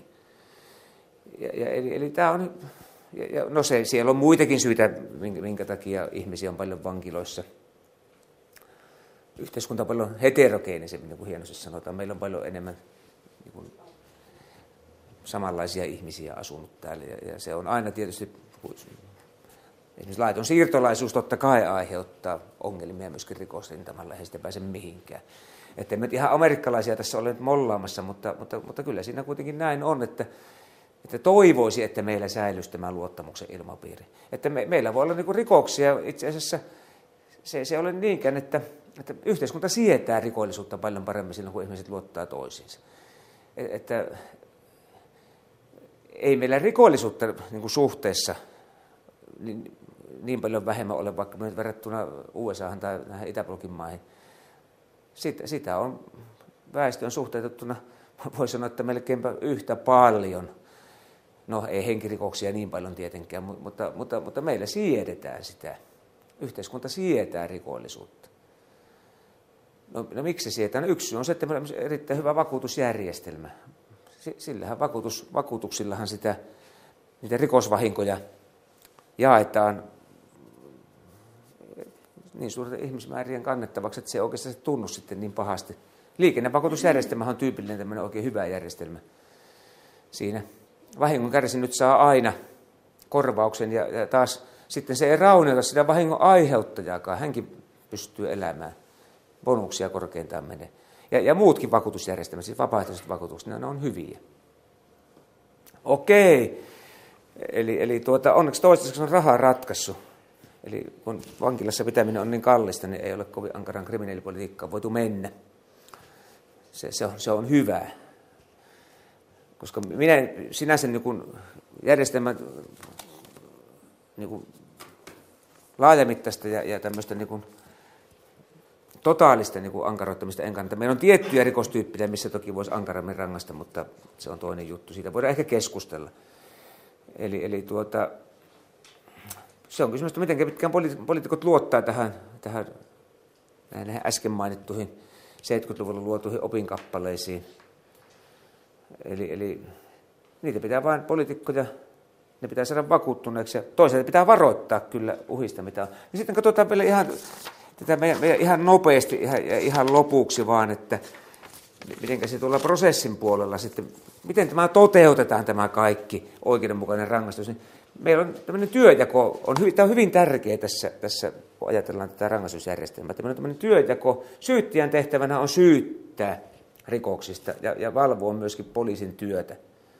Eli tämä on, no siellä on muitakin syitä, minkä takia ihmisiä on paljon vankiloissa. Yhteiskunta on paljon heterogeenisemmin, niin kuin hienosti sanotaan. Meillä on paljon enemmän niin kuin samanlaisia ihmisiä asunut täällä. Ja se on aina tietysti, esimerkiksi laiton siirtolaisuus totta kai aiheuttaa ongelmia myöskin rikosrintamalla, ei sitten pääse mihinkään. Että emme ihan amerikkalaisia tässä ole mollaamassa, mutta kyllä siinä kuitenkin näin on, että toivoisi, että meillä säilyisi tämä luottamuksen ilmapiiri. Että meillä voi olla niin kuin rikoksia, itse asiassa se ei ole niinkään, että yhteiskunta sietää rikollisuutta paljon paremmin silloin, kun ihmiset luottaa toisiinsa. Että ei meillä rikollisuutta niin kuin suhteessa niin paljon vähemmän ole, vaikka me verrattuna USAhan tai näihin Itäblokin maihin. Sitä on väestön suhteutettuna, voi sanoa, että melkeinpä yhtä paljon. No ei henkirikoksia niin paljon tietenkään, mutta meillä siedetään sitä. Yhteiskunta sietää rikollisuutta. No miksi se sietää? No yksi on se, että meillä on erittäin hyvä vakuutusjärjestelmä. Sillähän vakuutuksillahan niitä rikosvahinkoja jaetaan niin suurten ihmismäärien kannettavaksi, että se ei oikeastaan tunnu sitten niin pahasti. Liikennevakuutusjärjestelmä on tyypillinen tämmöinen oikein hyvä järjestelmä. Siinä vahingon kärsinyt saa aina korvauksen ja taas sitten se ei raunioita sitä vahingon aiheuttajaakaan. Hänkin pystyy elämään. Bonuksia korkeintaan menee. Ja muutkin vakuutusjärjestelmät, siis vapaaehtoiset vakuutukset, ne on hyviä. Okei. Eli onneksi toistaiseksi on rahaa ratkaisu. Eli kun vankilassa pitäminen on niin kallista, niin ei ole kovin ankaran kriminaalipolitiikkaan voitu mennä. Se on hyvä. Koska minä sinänsä niin järjestelmän niin laajamittaista ja tämmöistä niin totaalista niin ankaroittamista en kannata. Meillä on tiettyjä rikostyyppejä, missä toki voisi ankarammin rangaista, mutta se on toinen juttu. Siitä voidaan ehkä keskustella. Eli se on kysymys, miten pitkään poliitikot luottaa tähän näihin äsken mainittuihin 70-luvulla luotuihin opinkappaleisiin. Eli niitä pitää vain poliitikkoja, ne pitää saada vakuuttuneeksi ja toisaalta pitää varoittaa kyllä uhista, mitä on. Ja sitten katsotaan vielä ihan, tätä meidän ihan nopeasti, ihan lopuksi vaan, että miten se tuolla prosessin puolella sitten, miten tämä toteutetaan tämä kaikki oikeudenmukainen rangaistus. Niin meillä on tämmöinen työjako, tämä on hyvin tärkeä tässä kun ajatellaan tätä rangaistusjärjestelmää. Tämmöinen työjako, syyttäjän tehtävänä on syyttää rikoksista ja valvoa myöskin poliisin työtä.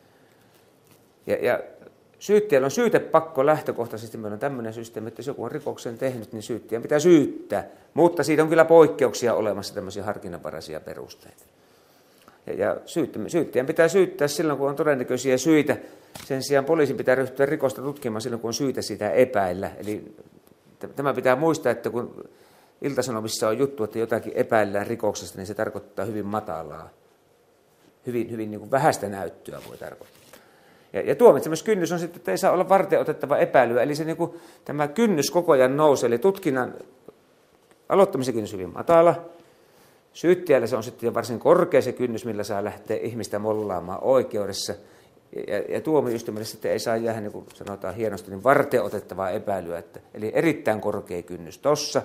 Ja syyttäjällä on syytepakko lähtökohtaisesti. Meillä on tämmöinen systeemi, että jos joku on rikoksen tehnyt, niin syyttäjän pitää syyttää. Mutta siitä on kyllä poikkeuksia olemassa, tämmöisiä harkinnanvaraisia perusteita. Ja syyttäjän pitää syyttää silloin, kun on todennäköisiä syitä. Sen sijaan poliisin pitää ryhtyä rikosta tutkimaan silloin, kun on syytä sitä epäillä. Eli tämä pitää muistaa, että kun Ilta-Sanomissa on juttu, että jotakin epäillään rikoksesta, niin se tarkoittaa hyvin matalaa. Hyvin niin kuin vähäistä näyttöä voi tarkoittaa. Ja tuomitsemiskynnys on sitten, että ei saa olla varteenotettava epäilyä. Eli se, niin kuin, tämä kynnys koko ajan nousee. Eli tutkinnan aloittamisen kynnys hyvin matala. Syyttäjällä se on sitten jo varsin korkea se kynnys, millä saa lähteä ihmistä mollaamaan oikeudessa. Ja tuomioistuimelle sitten ei saa jäädä, niin kuin sanotaan hienosti, niin varteenotettavaa epäilyä. Eli erittäin korkea kynnys tossa.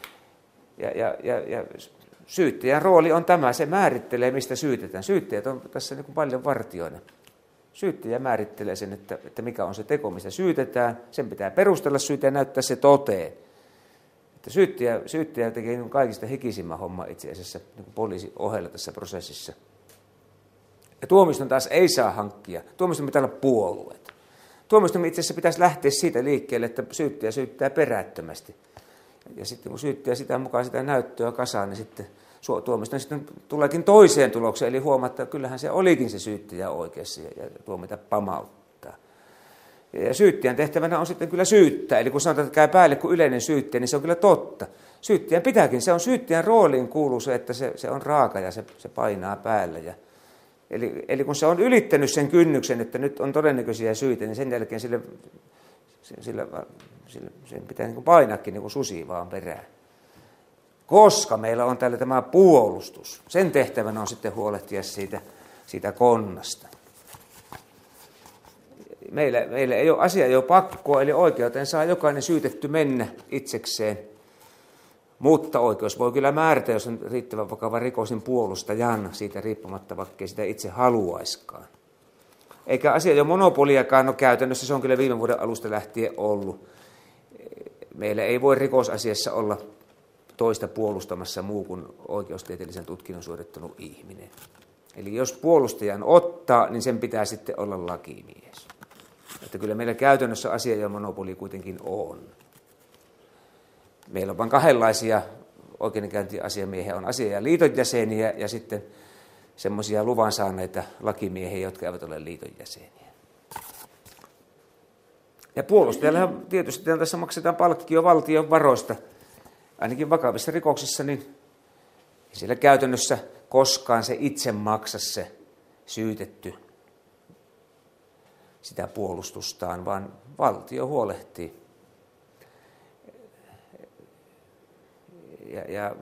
Ja syyttäjän rooli on tämä, se määrittelee, mistä syytetään. Syyttäjät on tässä niin kuin paljon vartijoina. Syyttäjä määrittelee sen, että mikä on se teko, mistä syytetään. Sen pitää perustella syytä ja näyttää se toteen. Että syyttäjä tekee niin kaikista hikisimmän homma itse asiassa niin poliisin ohella tässä prosessissa. Ja tuomioistuin taas ei saa hankkia. Tuomioistuin pitää olla puolueet. Tuomioistuin itse asiassa pitäisi lähteä siitä liikkeelle, että syyttäjä syyttää perättömästi. Ja sitten kun syyttäjä sitä mukaan sitä näyttöä kasaan, niin sitten tuomioistuin sitten tuleekin toiseen tulokseen. Eli huomaa, että kyllähän se olikin se syyttäjä oikeassa ja tuomita pamauttaa. Ja syyttäjän tehtävänä on sitten kyllä syyttää. Eli kun sanotaan, että käy päälle kuin yleinen syyttäjä, niin se on kyllä totta. Syyttäjän pitääkin, se on syyttäjän rooliin kuuluu se, että se on raaka ja se painaa päällä. Eli kun se on ylittänyt sen kynnyksen, että nyt on todennäköisiä syitä, niin sen jälkeen sen pitää niin kuin painaakin niin kuin susi vaan perään. Koska meillä on täällä tämä puolustus. Sen tehtävänä on sitten huolehtia siitä konnasta. Meillä ei ole asia jo pakkoa, eli oikeuteen saa jokainen syytetty mennä itsekseen. Mutta oikeus voi kyllä määrätä, jos on riittävän vakava rikos, niin puolustajan siitä riippumatta, vaikka sitä itse haluaiskaan. Eikä asia jo monopoliakaan ole käytännössä, se on kyllä viime vuoden alusta lähtien ollut. Meillä ei voi rikosasiassa olla toista puolustamassa muu kuin oikeustieteellisen tutkinnon suorittanut ihminen. Eli jos puolustajan ottaa, niin sen pitää sitten olla lakimies. Että kyllä meillä käytännössä asia ja monopoli kuitenkin on. Meillä on vain kahdenlaisia oikeudenkäyntiasiamiehiä, on asia- ja liiton jäseniä ja sitten semmoisia luvan saaneita lakimiehiä, jotka eivät ole liiton jäseniä. Ja puolustajalle tietysti tässä maksetaan palkkio valtion varoista. Ainakin vakavissa rikoksissa, niin ei siellä käytännössä koskaan se itse maksa se syytetty sitä puolustustaan, vaan valtio huolehtii. Ja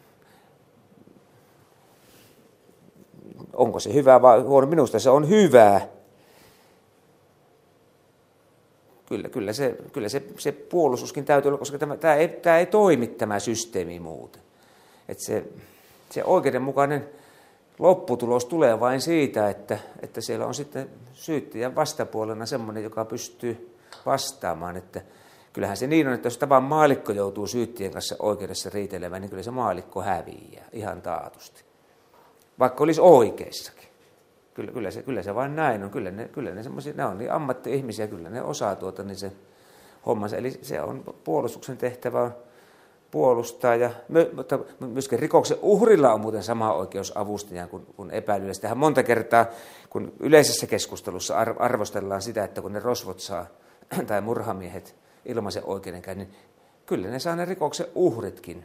onko se hyvä vai huono? Minusta se on hyvää. Kyllä se puolustuskin täytyy olla, koska tämä ei toimi tämä systeemi muuten. Että se oikeudenmukainen lopputulos tulee vain siitä, että siellä on sitten syyttäjän vastapuolena semmoinen, joka pystyy vastaamaan. Että kyllähän se niin on, että jos tavan maallikko joutuu syyttäjän kanssa oikeudessa riitelemään, niin kyllä se maallikko häviää ihan taatusti. Vaikka olisi oikeissakin. Kyllä se vain näin on. Kyllä ne semmoisia, ne on niin ammatti-ihmisiä, kyllä ne osaa niin se hommansa. Eli se on puolustuksen tehtävä on puolustaa. Mutta myöskin rikoksen uhrilla on muuten sama oikeus avustajaan kuin epäilyllä. Sitähän monta kertaa, kun yleisessä keskustelussa arvostellaan sitä, että kun ne rosvot saa, tai murhamiehet ilmaisen oikeudenkäynnin, niin kyllä ne saa ne rikoksen uhritkin.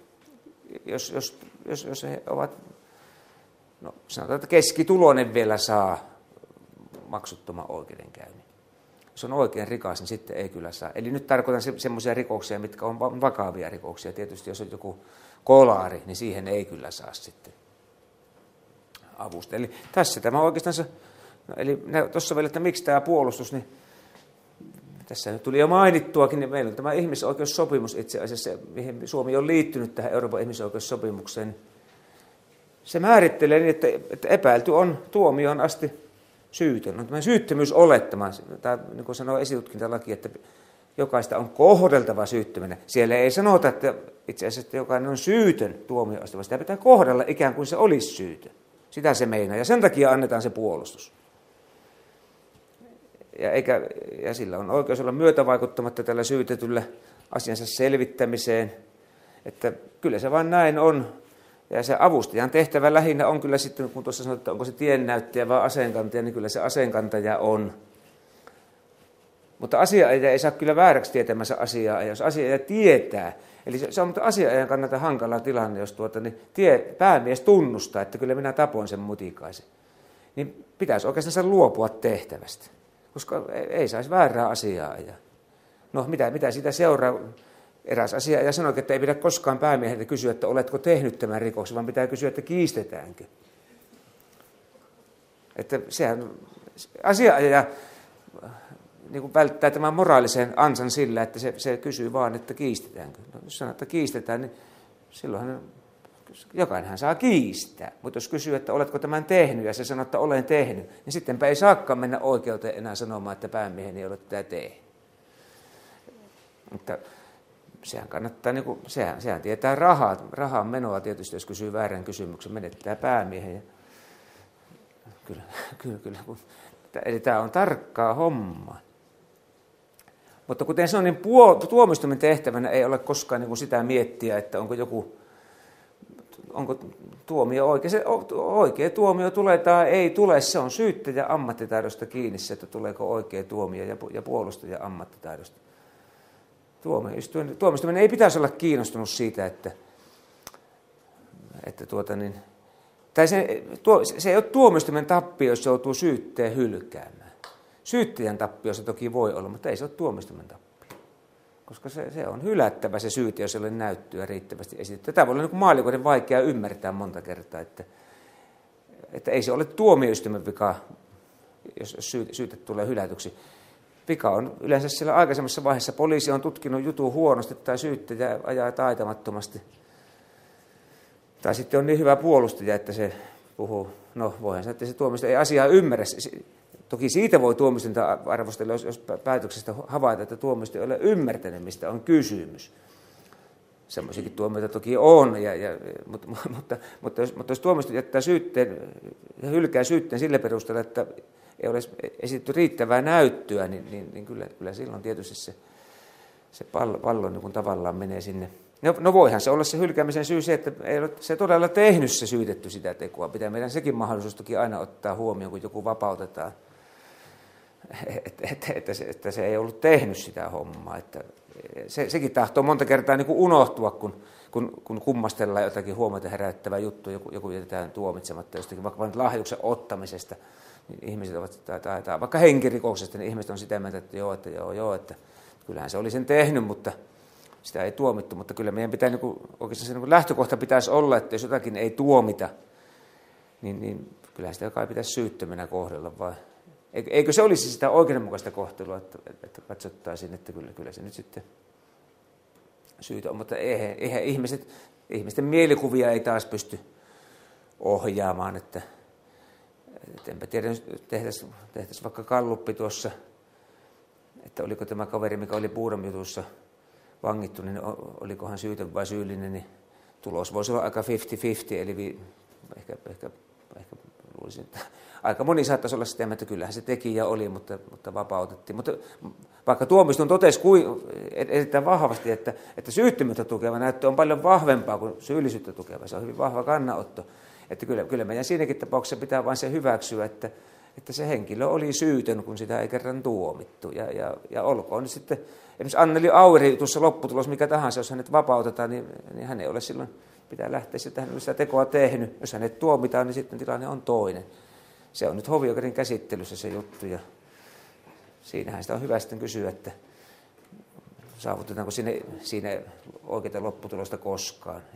Jos he ovat, no sanotaan, että keskituloinen vielä saa maksuttoman oikeudenkäynnin. Jos on oikein rikas, niin sitten ei kyllä saa. Eli nyt tarkoitan semmoisia rikoksia, mitkä on vakavia rikoksia. Tietysti jos on joku kolaari, niin siihen ei kyllä saa sitten avusta. Eli tässä tämä oikeastaan, eli tuossa vielä, että miksi tämä puolustus, niin tässä nyt tuli jo mainittuakin, niin meillä on tämä ihmisoikeussopimus itse asiassa, mihin Suomi on liittynyt tähän Euroopan ihmisoikeussopimukseen. Se määrittelee niin, että epäilty on tuomioon asti syytön. On tämä syyttömyysolettama, tai niin kuin sanoo esitutkintalaki, että jokaista on kohdeltava syyttömänä. Siellä ei sanota, että itse asiassa että jokainen on syytön tuomioon asti, vaan sitä pitää kohdella ikään kuin se olisi syytön. Sitä se meinaa, ja sen takia annetaan se puolustus. Ja sillä on oikeus olla myötävaikuttamatta tällä syytetyllä asiansa selvittämiseen, että kyllä se vain näin on. Ja se avustajan tehtävä lähinnä on kyllä sitten, kun tuossa sanotaan, että onko se tiennäyttäjä vai aseenkantaja, niin kyllä se aseenkantaja on. Mutta asianajaja ei saa kyllä vääräksi tietämänsä asiaa, jos asianajaja tietää. Eli se on asianajajan kannalta hankala tilanne, jos päämies tunnustaa, että kyllä minä tapoin sen mutikaisen. Niin pitäisi oikeastaan luopua tehtävästä, koska ei saisi väärää asiaa ajaa. No mitä siitä seuraa? Eräs asianajaja sanoi, että ei pidä koskaan päämieheltä kysyä, että oletko tehnyt tämän rikoksen, vaan pitää kysyä, että kiistetäänkö. Että sehän asianajaja niin kuin välttää tämän moraalisen ansan sillä, että se kysyy vaan, että kiistetäänkö. No, jos sanoo, että kiistetään, niin silloinhan jokainenhan saa kiistää. Mutta jos kysyy, että oletko tämän tehnyt, ja se sanoo, että olen tehnyt, niin sittenpä ei saakaan mennä oikeuteen enää sanomaan, että päämieheni ei ole tätä tehnyt. Mutta sehän kannattaa, niin kuin, sehän tietää rahan menoa tietysti, jos kysyy väärän kysymyksen, menettää päämiehen. Ja kyllä. Eli tämä on tarkkaa hommaa. Mutta kuten sanoin, niin tuomioistuimen tehtävänä ei ole koskaan niin kuin sitä miettiä, että onko tuomio oikea. Se oikea tuomio tulee tai ei tule, se on syyttäjän ammattitaidosta kiinni, että tuleeko oikea tuomio ja puolustajan ammattitaidosta. Tuomioistuimen ei pitäisi olla kiinnostunut siitä, se ei ole tuomioistuimen tappio, jos joutuu syytteen hylkäämään. Syyttäjän tappio se toki voi olla, mutta ei se ole tuomioistuimen tappio. Koska se on hylättävä se syyte, jos ei ole näyttöä riittävästi esitetty. Tämä voi olla niin maalikoiden vaikea ymmärtää monta kertaa, että ei se ole tuomioistuimen vika, jos syyte tulee hylätyksi. Vika on yleensä siellä aikaisemmassa vaiheessa. Poliisi on tutkinut jutun huonosti tai syyttäjä ajaa taitamattomasti. Tai sitten on niin hyvä puolustaja, että se puhuu, no voihan sanoa, että se tuomioistuin ei asiaa ymmärrä. Toki siitä voi tuomioistuinta arvostella, jos päätöksestä havaita, että tuomioistuin ei ole ymmärtänyt, mistä on kysymys. Semmoisiakin tuomioita toki on, mutta jos tuomioistuin jättää syytteen ja hylkää syytteen sillä perusteella, että ei ole esitetty riittävää näyttöä, niin kyllä silloin tietysti se pallo niin kuin tavallaan menee sinne. No voihan se olla se hylkäämisen syy se, että ei ole se todella tehnyt se syytetty sitä tekoa. Pitää meidän sekin mahdollisuus toki aina ottaa huomioon, kun joku vapautetaan, että se ei ollut tehnyt sitä hommaa. Että sekin tahtoo monta kertaa niin kuin unohtua, kun kummastellaan jotakin huomiota herättävää juttua, joku jätetään tuomitsematta jostakin, vaikka vain lahjuksen ottamisesta. Niin ihmiset ovat, tai vaikka henkirikoksesta, niin ihmiset on sitä mieltä, että joo, että kyllähän se oli sen tehnyt, mutta sitä ei tuomittu. Mutta kyllä meidän pitää, oikeastaan se lähtökohta pitäisi olla, että jos jotakin ei tuomita, niin kyllähän sitä kai pitäisi syyttömänä kohdella. Vai eikö se olisi sitä oikeudenmukaista kohtelua, että katsottaisiin, että kyllä se nyt sitten syytä on. Mutta eihän ihmisten mielikuvia ei taas pysty ohjaamaan, että enpä tiedä, jos tehtäisiin vaikka galluppi tuossa, että oliko tämä kaveri, mikä oli Puuram-jutussa vangittu, niin olikohan syytön vai syyllinen, niin tulos voisi olla aika 50-50, eli ehkä luulisin, että aika moni saattaisi olla sitä, että kyllähän se tekijä oli, mutta vapautettiin. Mutta vaikka tuomioistuin totesi erittäin vahvasti, että syyttömyyttä tukeva näyttö on paljon vahvempaa kuin syyllisyyttä tukeva, se on hyvin vahva kannanotto. Että kyllä meidän siinäkin tapauksessa pitää vain se hyväksyä, että se henkilö oli syytön, kun sitä ei kerran tuomittu. Ja olkoon nyt sitten, esimerkiksi Anneli Aueri tuossa lopputulos, mikä tahansa, jos hänet vapautetaan, niin hän ei ole silloin, pitää lähteä siltä, hän ei ole sitä tekoa tehnyt. Jos hänet tuomitaan, niin sitten tilanne on toinen. Se on nyt hovioikeuden käsittelyssä se juttu, ja siinähän sitä on hyvä sitten kysyä, että saavutetaanko siinä oikeaa lopputulosta koskaan.